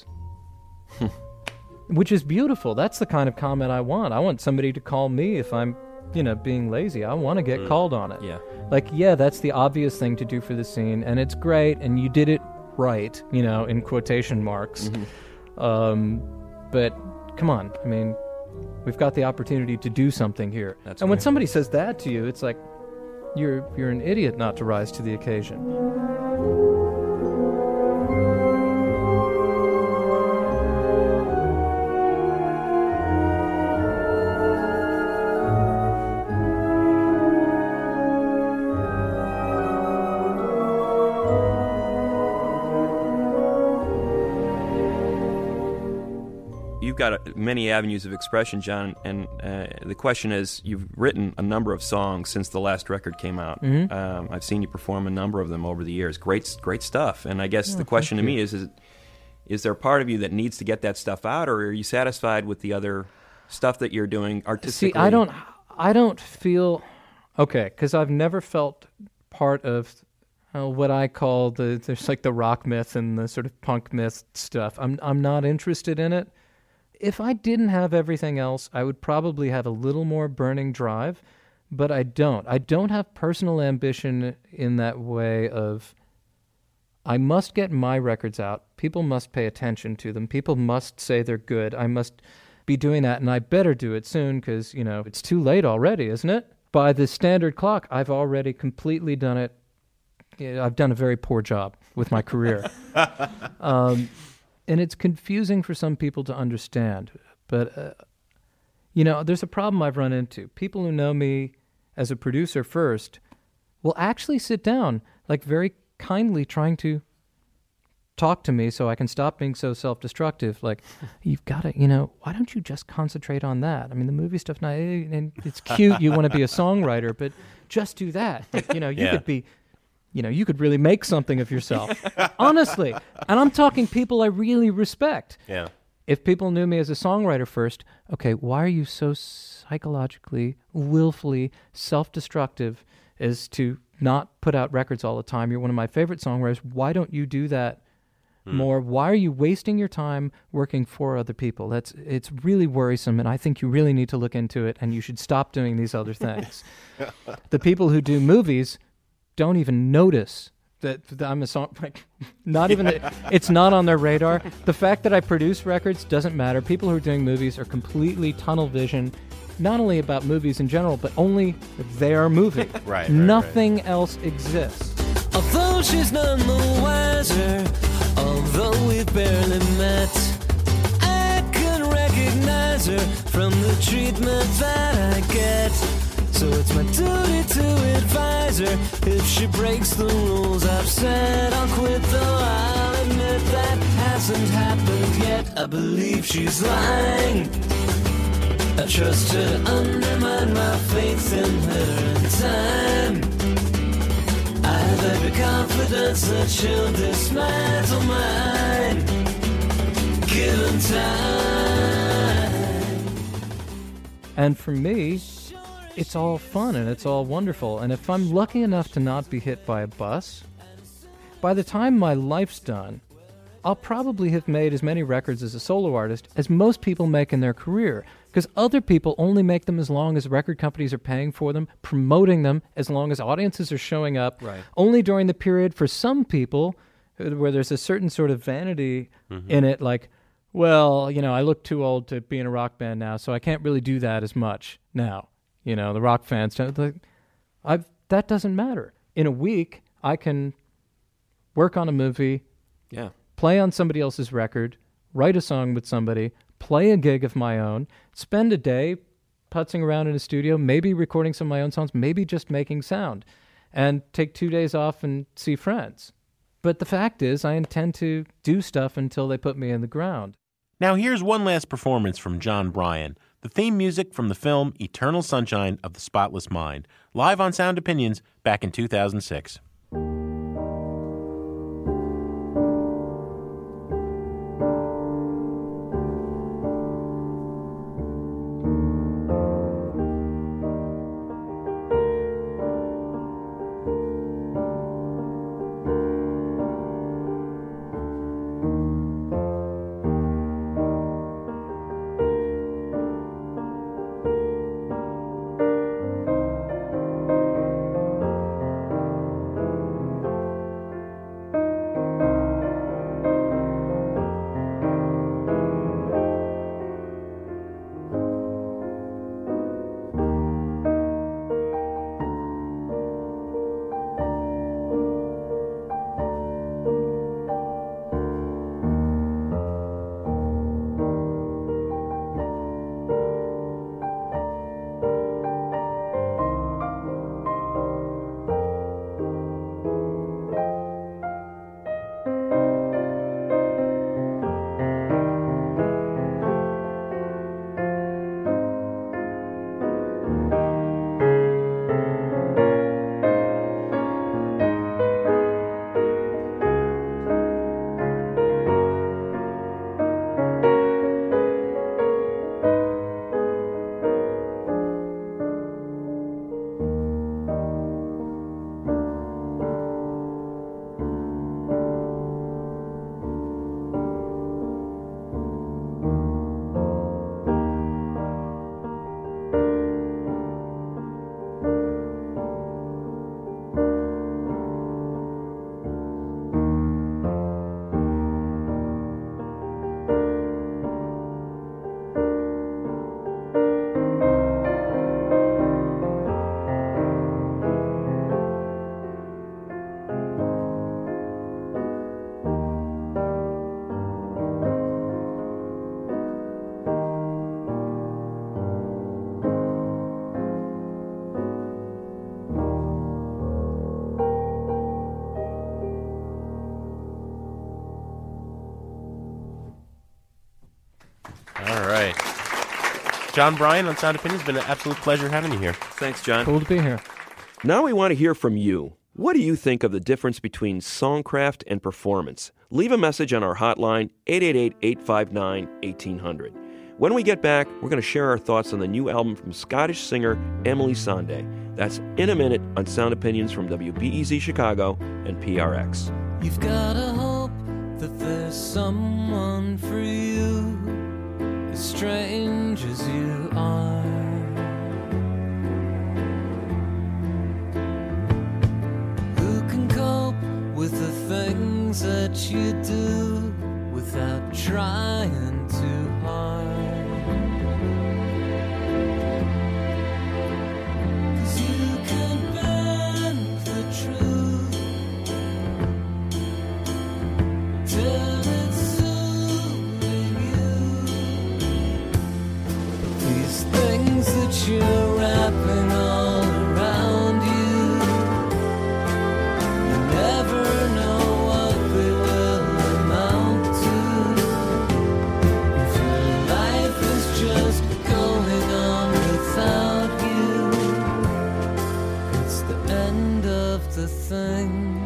[SPEAKER 9] Which is beautiful. That's the kind of comment I want. I want somebody to call me if I'm, you know, being lazy. I want to get mm. called on it.
[SPEAKER 13] Yeah.
[SPEAKER 9] Like, yeah, that's the obvious thing to do for the scene, and it's great, and you did it right, you know, in quotation marks. Mm-hmm. Um, but come on, I mean, we've got the opportunity to do something here. That's and when somebody says that to you, it's like, you're you're an idiot not to rise to the occasion.
[SPEAKER 8] You've got many avenues of expression, John, and uh, the question is, you've written a number of songs since the last record came out.
[SPEAKER 9] Mm-hmm.
[SPEAKER 8] Um, I've seen you perform a number of them over the years. Great, great stuff. And I guess
[SPEAKER 9] Oh,
[SPEAKER 8] the question to
[SPEAKER 9] thank
[SPEAKER 8] me
[SPEAKER 9] you.
[SPEAKER 8] is, is, is there a part of you that needs to get that stuff out, or are you satisfied with the other stuff that you're doing artistically?
[SPEAKER 9] See, I don't, I don't feel okay because I've never felt part of uh, what I call the there's like the rock myth and the sort of punk myth stuff. I'm I'm not interested in it. If I didn't have everything else, I would probably have a little more burning drive, but I don't. I don't have personal ambition in that way of I must get my records out. People must pay attention to them. People must say they're good. I must be doing that, and I better do it soon because, you know, it's too late already, isn't it? By the standard clock, I've already completely done it. Yeah, I've done a very poor job with my career. um, and it's confusing for some people to understand. But, uh, you know, there's a problem I've run into. People who know me as a producer first will actually sit down, like very kindly trying to talk to me so I can stop being so self-destructive. Like, you've got to, you know, why don't you just concentrate on that? I mean, the movie stuff, now, and it's cute, you want to be a songwriter, but just do that. Like, you know, you
[SPEAKER 13] Yeah.
[SPEAKER 9] could be, you know, you could really make something of yourself. Honestly. And I'm talking people I really respect.
[SPEAKER 13] Yeah.
[SPEAKER 9] If people knew me as a songwriter first, okay, why are you so psychologically, willfully self-destructive as to not put out records all the time? You're one of my favorite songwriters. Why don't you do that more? Why are you wasting your time working for other people? That's it's really worrisome, and I think you really need to look into it, and you should stop doing these other things. The people who do movies don't even notice that, that I'm a song. Like, not even
[SPEAKER 13] Yeah.
[SPEAKER 9] it's not on their radar. The fact that I produce records doesn't matter. People who are doing movies are completely tunnel vision, not only about movies in general, but only their movie.
[SPEAKER 13] Right, right,
[SPEAKER 9] Nothing else exists.
[SPEAKER 6] Although she's none the wiser, although we've barely met, I can recognize her from the treatment that I get. So it's my duty to advise her. If she breaks the rules I've set, I'll quit, though I'll admit that hasn't happened yet. I believe she's lying. I trust her to undermine my faith in her in time. there be confidence that she'll dismantle mine, given time.
[SPEAKER 9] And for me, it's all fun and it's all wonderful. And if I'm lucky enough to not be hit by a bus, by the time my life's done, I'll probably have made as many records as a solo artist as most people make in their career, because other people only make them as long as record companies are paying for them, promoting them, as long as audiences are showing up.
[SPEAKER 13] Right.
[SPEAKER 9] Only during the period for some people where there's a certain sort of vanity
[SPEAKER 13] Mhm.
[SPEAKER 9] in it, like, well, you know, I look too old to be in a rock band now, so I can't really do that as much now. You know, the rock fans don't, like, I've, that doesn't matter. In a week, I can work on a movie,
[SPEAKER 8] Yeah.
[SPEAKER 9] play on somebody else's record, write a song with somebody, play a gig of my own, spend a day putzing around in a studio, maybe recording some of my own songs, maybe just making sound, and take two days off and see friends. But the fact is, I intend to do stuff until they put me in the ground.
[SPEAKER 7] Now here's one last performance from John Bryan, the theme music from the film Eternal Sunshine of the Spotless Mind, live on Sound Opinions back in two thousand six. John Bryan on Sound Opinions. It's been an absolute pleasure having you here.
[SPEAKER 8] Thanks, John.
[SPEAKER 9] Cool to be here.
[SPEAKER 8] Now we want to hear from you. What do you think of the difference between songcraft and performance? Leave a message on our hotline, eight eight eight, eight five nine, one eight zero zero. When we get back, we're going to share our thoughts on the new album from Scottish singer Emily Sandé. That's in a minute on Sound Opinions from W B E Z Chicago and P R X.
[SPEAKER 6] You've gotta hope that there's someone for you, as strange as you are. Who can cope with the things that you do without trying too hard? 'Cause you can bend the truth till it's suiting you. These things that you're wrapping all around you, you never know what they will amount to. If your life is just going on without you, it's the end of the thing.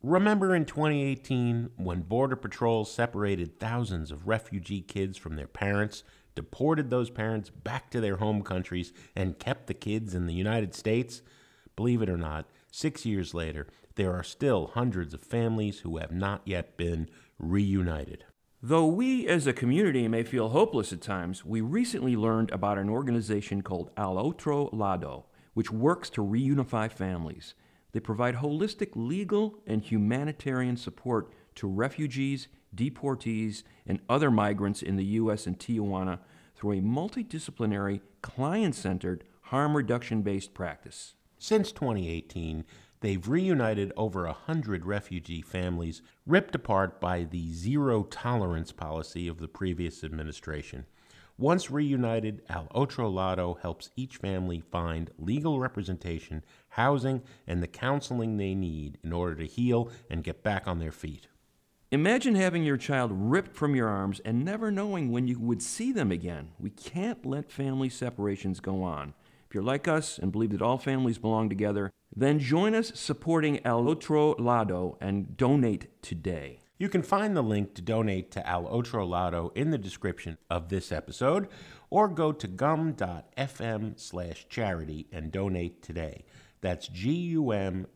[SPEAKER 7] Remember in twenty eighteen when Border Patrol separated thousands of refugee kids from their parents, deported those parents back to their home countries, and kept the kids in the United States? Believe it or not, six years later, there are still hundreds of families who have not yet been reunited.
[SPEAKER 8] Though we as a community may feel hopeless at times, we recently learned about an organization called Al Otro Lado, which works to reunify families. They provide holistic legal and humanitarian support to refugees, deportees, and other migrants in the U S and Tijuana through a multidisciplinary, client-centered, harm reduction-based practice.
[SPEAKER 7] Since twenty eighteen, they've reunited over a hundred refugee families ripped apart by the zero-tolerance policy of the previous administration. Once reunited, Al Otro Lado helps each family find legal representation, housing, and the counseling they need in order to heal and get back on their feet.
[SPEAKER 8] Imagine having your child ripped from your arms and never knowing when you would see them again. We can't let family separations go on. If you're like us and believe that all families belong together, then join us supporting Al Otro Lado and donate today.
[SPEAKER 7] You can find the link to donate to Al Otro Lado in the description of this episode, or go to gum.fm slash charity and donate today. That's gum.fm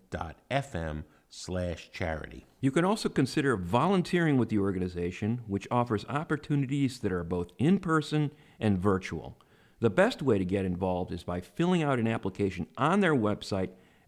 [SPEAKER 7] slash charity.
[SPEAKER 8] You can also consider volunteering with the organization, which offers opportunities that are both in-person and virtual. The best way to get involved is by filling out an application on their website,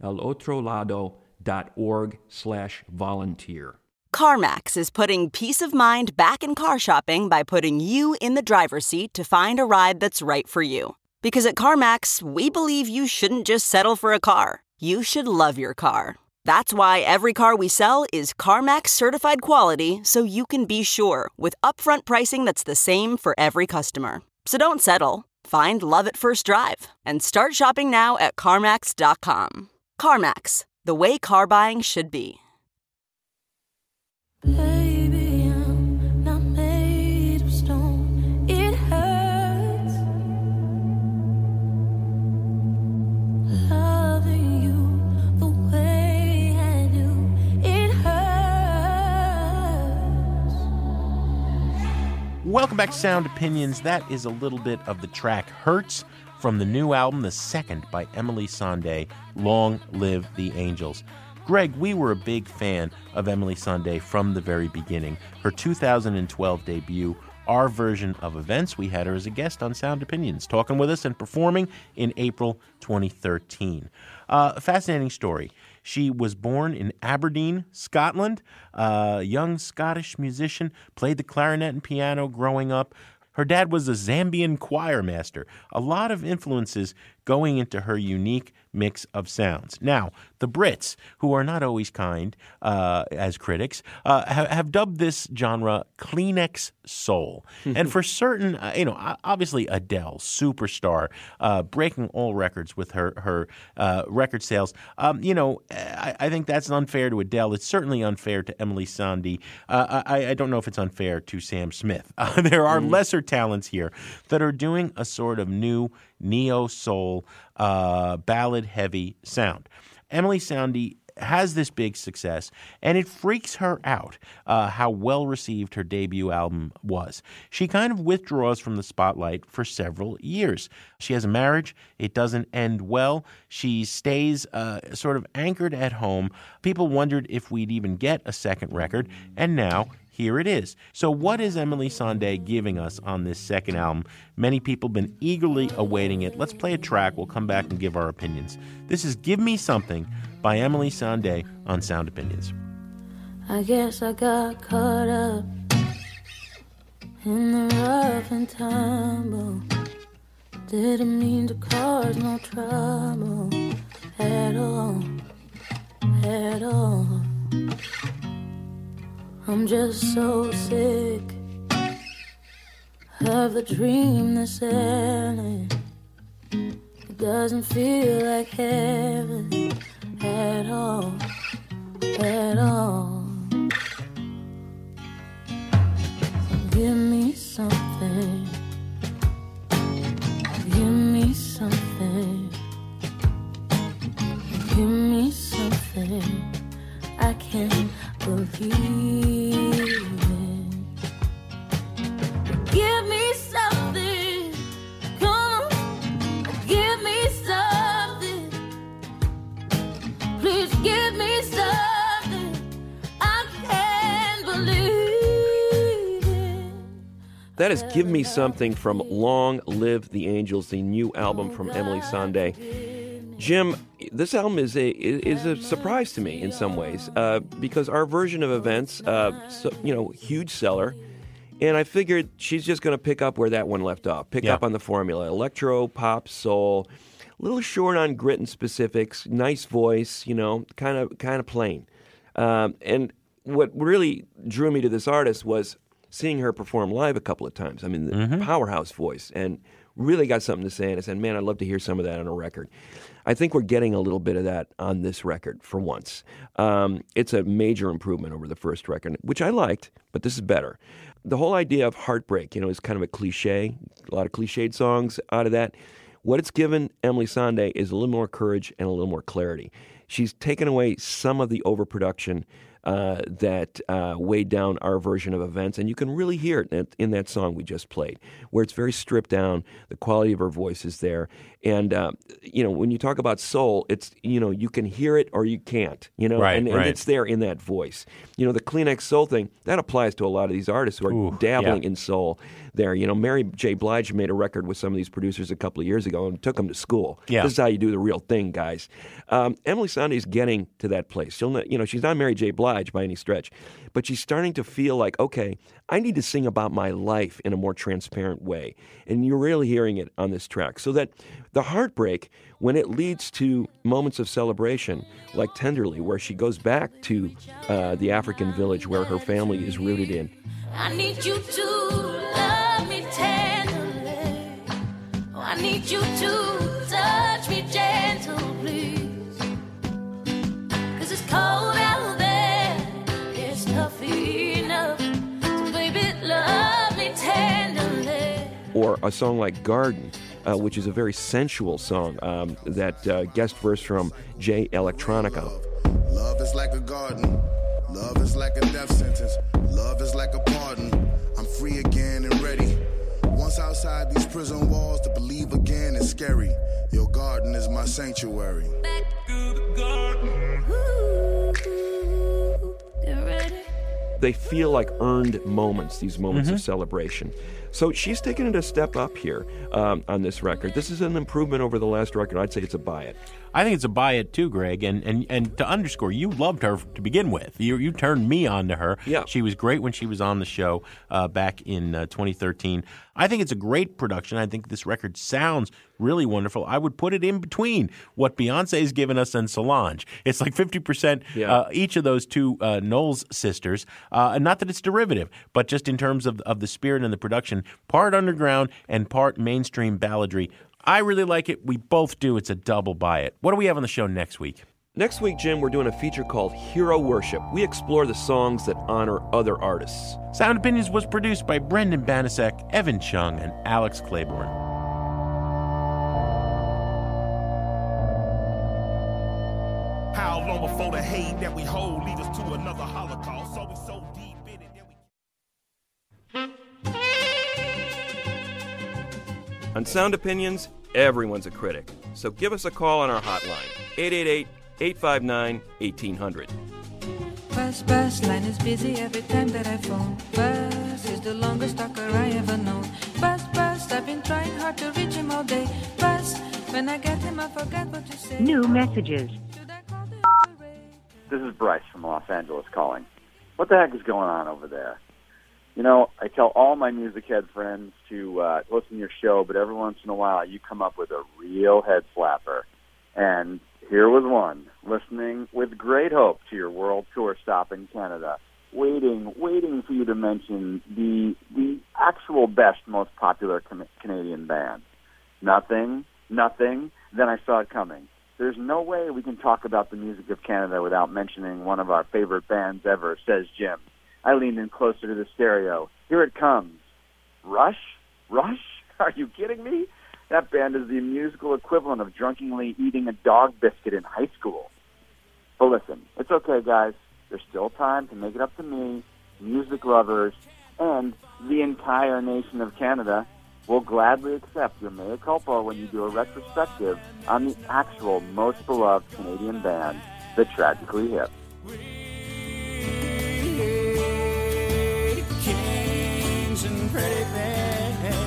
[SPEAKER 8] alotrolado.org slash volunteer.
[SPEAKER 15] CarMax is putting peace of mind back in car shopping by putting you in the driver's seat to find a ride that's right for you. Because at CarMax, we believe you shouldn't just settle for a car. You should love your car. That's why every car we sell is CarMax certified quality, so you can be sure with upfront pricing that's the same for every customer. So don't settle. Find love at first drive and start shopping now at CarMax dot com. CarMax, the way car buying should be.
[SPEAKER 10] Baby, I'm not made of stone. It hurts loving you the way I do. It hurts.
[SPEAKER 7] Welcome back to Sound Opinions. That is a little bit of the track Hurts from the new album, The Second, by Emeli Sandé, Long Live the Angels. Greg, we were a big fan of Emeli Sandé from the very beginning. Her two thousand twelve debut, Our Version of Events, we had her as a guest on Sound Opinions, talking with us and performing in April twenty thirteen. Uh, a fascinating story. She was born in Aberdeen, Scotland, a young Scottish musician, played the clarinet and piano growing up. Her dad was a Zambian choir master. A lot of influences going into her unique mix of sounds. Now, the Brits, who are not always kind uh, as critics, uh, have, have dubbed this genre Kleenex soul. And for certain, uh, you know, obviously Adele, superstar, uh, breaking all records with her her uh, record sales. Um, you know, I, I think that's unfair to Adele. It's certainly unfair to Emeli Sandé. Uh, I, I don't know if it's unfair to Sam Smith. Uh, there are mm. lesser talents here that are doing a sort of new neo-soul, uh, ballad-heavy sound. Emeli Sandé has this big success, and it freaks her out uh, how well-received her debut album was. She kind of withdraws from the spotlight for several years. She has a marriage. It doesn't end well. She stays uh, sort of anchored at home. People wondered if we'd even get a second record, and now here it is. So what is Emeli Sandé giving us on this second album? Many people have been eagerly awaiting it. Let's play a track. We'll come back and give our opinions. This is Give Me Something by Emeli Sandé on Sound Opinions.
[SPEAKER 10] I guess I got caught up in the rough and tumble. Didn't mean to cause no trouble at all, at all. I'm just so sick of the dream that's selling. It doesn't feel like heaven at all, at all. Give me something, give me something, give me something I can believe in. Give me something, come on, give me something. Please give me something I can believe in.
[SPEAKER 8] That is Give Me Something from Long Live the Angels, the new album from Emeli Sandé. Jim, this album is a is a surprise to me in some ways uh, because our version of Events, uh, so, you know, huge seller, and I figured she's just going to pick up where that one left off, pick
[SPEAKER 7] Yeah.
[SPEAKER 8] up on the formula, electro, pop, soul, a little short on grit and specifics, nice voice, you know, kind of kind of plain. Um, and what really drew me to this artist was seeing her perform live a couple of times. I mean, the
[SPEAKER 7] Mm-hmm.
[SPEAKER 8] powerhouse voice, and really got something to say. And I said, man, I'd love to hear some of that on a record. I think we're getting a little bit of that on this record for once. Um, it's a major improvement over the first record, which I liked, but this is better. The whole idea of heartbreak, you know, is kind of a cliche, a lot of cliched songs out of that. What it's given Emeli Sandé is a little more courage and a little more clarity. She's taken away some of the overproduction uh, that uh, weighed down our version of Events, and you can really hear it in, in that song we just played, where it's very stripped down. The quality of her voice is there, and uh, you know, when you talk about soul, it's, you know, you can hear it or you can't, you know,
[SPEAKER 7] Right,
[SPEAKER 8] and, and
[SPEAKER 7] right.
[SPEAKER 8] it's there in that voice. You know, the Kleenex soul thing that applies to a lot of these artists who are
[SPEAKER 7] Ooh,
[SPEAKER 8] dabbling
[SPEAKER 7] yeah.
[SPEAKER 8] in soul. There, you know, Mary J. Blige made a record with some of these producers a couple of years ago and took them to school.
[SPEAKER 7] Yeah.
[SPEAKER 8] This is how you do the real thing, guys. Um, Emeli Sandé is getting to that place. She'll not, you know, she's not Mary J. Blige by any stretch, but she's starting to feel like, okay, I need to sing about my life in a more transparent way, and you're really hearing it on this track. So that the heartbreak, when it leads to moments of celebration, like Tenderly, where she goes back to uh, the African village where her family is rooted in.
[SPEAKER 10] I need you to love me tenderly. Oh, I need you to touch me gentle, please. 'Cause it's cold out there, it's tough enough. So baby, love me tenderly.
[SPEAKER 8] Or a song like Garden, uh, which is a very sensual song, um, that uh, guest verse from Jay Electronica.
[SPEAKER 16] Love is like a garden. Love is like a death sentence. Love is like a pardon. I'm free again and ready. Once outside these prison walls, to believe again is scary. Your garden is my sanctuary.
[SPEAKER 10] Back to the garden. Ooh, you ready?
[SPEAKER 8] They feel like earned moments, these moments
[SPEAKER 7] Mm-hmm.
[SPEAKER 8] of celebration. So she's taken it a step up here um, on this record. This is an improvement over the last record. I'd say it's a buy it.
[SPEAKER 7] I think it's a buy it too, Greg. And, and and to underscore, you loved her to begin with. You you turned me on to her.
[SPEAKER 8] Yeah.
[SPEAKER 7] She was great when she was on the show uh, back in uh, twenty thirteen. I think it's a great production. I think this record sounds really wonderful. I would put it in between what Beyonce's given us and Solange. It's like fifty percent
[SPEAKER 8] Yeah.
[SPEAKER 7] uh, each of those two uh, Knowles sisters. Uh, and not that it's derivative, but just in terms of, of the spirit and the production, part underground and part mainstream balladry. I really like it. We both do. It's a double buy it. What do we have on the show next week?
[SPEAKER 8] Next week, Jim, we're doing a feature called Hero Worship. We explore the songs that honor other artists.
[SPEAKER 7] Sound Opinions was produced by Brendan Banasek, Evan Chung, and Alex Claiborne.
[SPEAKER 17] How long before the hate that we hold lead us to another Holocaust? So we so deep in it that we...
[SPEAKER 8] On Sound Opinions, everyone's a critic. So give us a call on our hotline, eight eight eight, eight five nine, one eight hundred.
[SPEAKER 18] Bus, bus, line is busy every time that I phone. Bus is the longest talker I ever known. Bus, bus, I've been trying hard to reach him all day. Bus, when I get him, I forgot what to say.
[SPEAKER 19] New messages.
[SPEAKER 20] This is Bryce from Los Angeles calling. What the heck is going on over there? You know, I tell all my music head friends to uh, listen to your show, but every once in a while you come up with a real head slapper. And here was one, listening with great hope to your world tour stop in Canada, waiting, waiting for you to mention the the actual best, most popular can- Canadian band. Nothing, nothing, then I saw it coming. There's no way we can talk about the music of Canada without mentioning one of our favorite bands ever, says Jim. I leaned in closer to the stereo. Here it comes. Rush? Rush? Are you kidding me? That band is the musical equivalent of drunkenly eating a dog biscuit in high school. But listen, it's okay, guys. there's still time to make it up to me, music lovers, and the entire nation of Canada will gladly accept your mea culpa when you do a retrospective on the actual most beloved Canadian band, the Tragically Hip.
[SPEAKER 6] Kings and pretty things.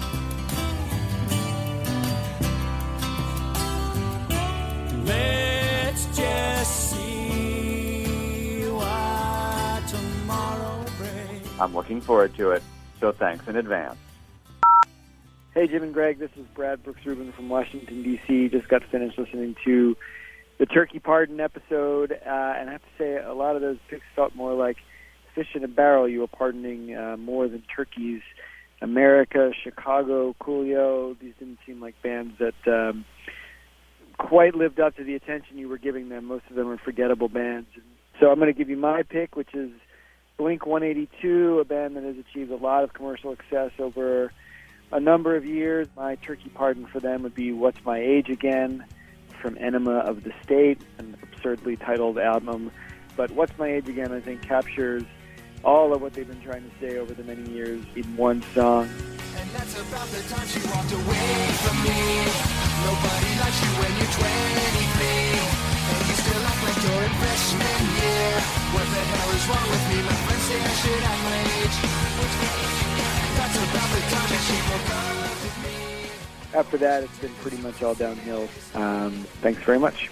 [SPEAKER 6] Let's just see what tomorrow brings.
[SPEAKER 20] I'm looking forward to it, so thanks in advance.
[SPEAKER 19] Hey, Jim and Greg, this is Brad Brooks Rubin from Washington, D C Just got finished listening to the Turkey Pardon episode, uh, and I have to say a lot of those picks felt more like fish in a barrel. You were pardoning uh, more than turkeys. America, Chicago, Coolio, these didn't seem like bands that um, quite lived up to the attention you were giving them. Most of them are forgettable bands. So I'm going to give you my pick, which is Blink one eighty-two, a band that has achieved a lot of commercial success over a number of years. My Turkey Pardon for them would be What's My Age Again from Enema of the State, an absurdly titled album. But What's My Age Again, I think, captures all of what they've been trying to say over the many years in one song.
[SPEAKER 6] And that's about the time she walked away from me. Nobody likes you when you're twenty-three. And you still act like you're in freshman year. What the hell is wrong with me? My friends say I should act my age. That's about the time that she broke up with me.
[SPEAKER 19] After that, it's been pretty much all downhill. Um, thanks very much.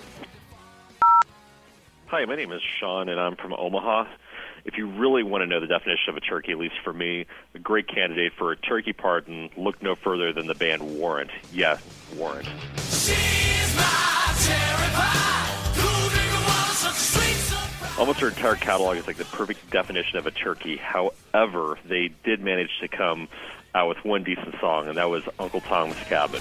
[SPEAKER 21] Hi, my name is Sean, and I'm from Omaha. If you really want to know the definition of a turkey, at least for me, a great candidate for a Turkey Pardon, look no further than the band Warrant. Yeah, Warrant.
[SPEAKER 6] She's my cherry pie. Cool drink of water, such a sweet surprise.
[SPEAKER 21] Almost their entire catalog is like the perfect definition of a turkey. However, they did manage to come out with one decent song, and that was Uncle Tom's Cabin.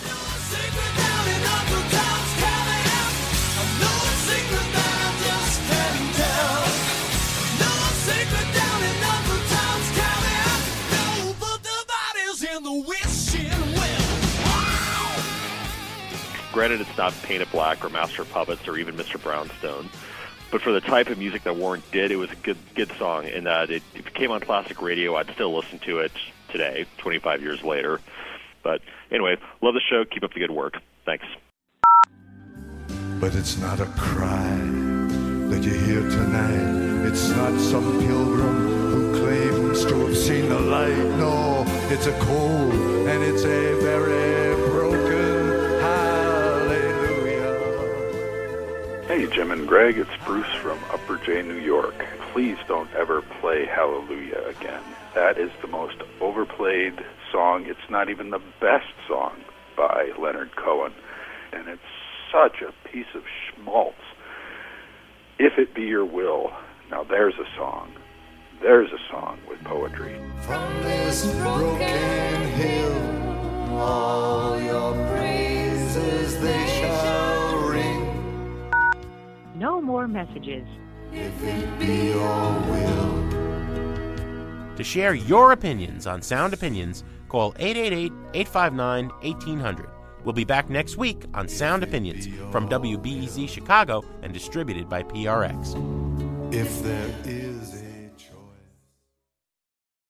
[SPEAKER 21] Granted, it's not Paint It Black or Master of Puppets or even Mister Brownstone, but for the type of music that Warrant did, it was a good good song, and that it, if it came on classic radio, I'd still listen to it today, twenty-five years later. But anyway, love the show. Keep up the good work. Thanks.
[SPEAKER 22] But it's not a cry that you hear tonight. It's not some pilgrim who claims to have seen the light. No, it's a cold and it's a very broken hallelujah.
[SPEAKER 23] Hey, Jim and Greg, it's Bruce from Upper J, New York. Please don't ever play Hallelujah again. That is the most overplayed song. It's not even the best song by Leonard Cohen. And it's such a piece of schmaltz. If It Be Your Will. Now there's a song. There's a song with poetry.
[SPEAKER 6] From this broken hill, all your praises they shall ring.
[SPEAKER 24] No more messages.
[SPEAKER 6] If it be your will.
[SPEAKER 7] To share your opinions on Sound Opinions, call eight eight eight, eight five nine, one eight zero zero. We'll be back next week on Sound Opinions from W B E Z Chicago and distributed by P R X.
[SPEAKER 22] If there is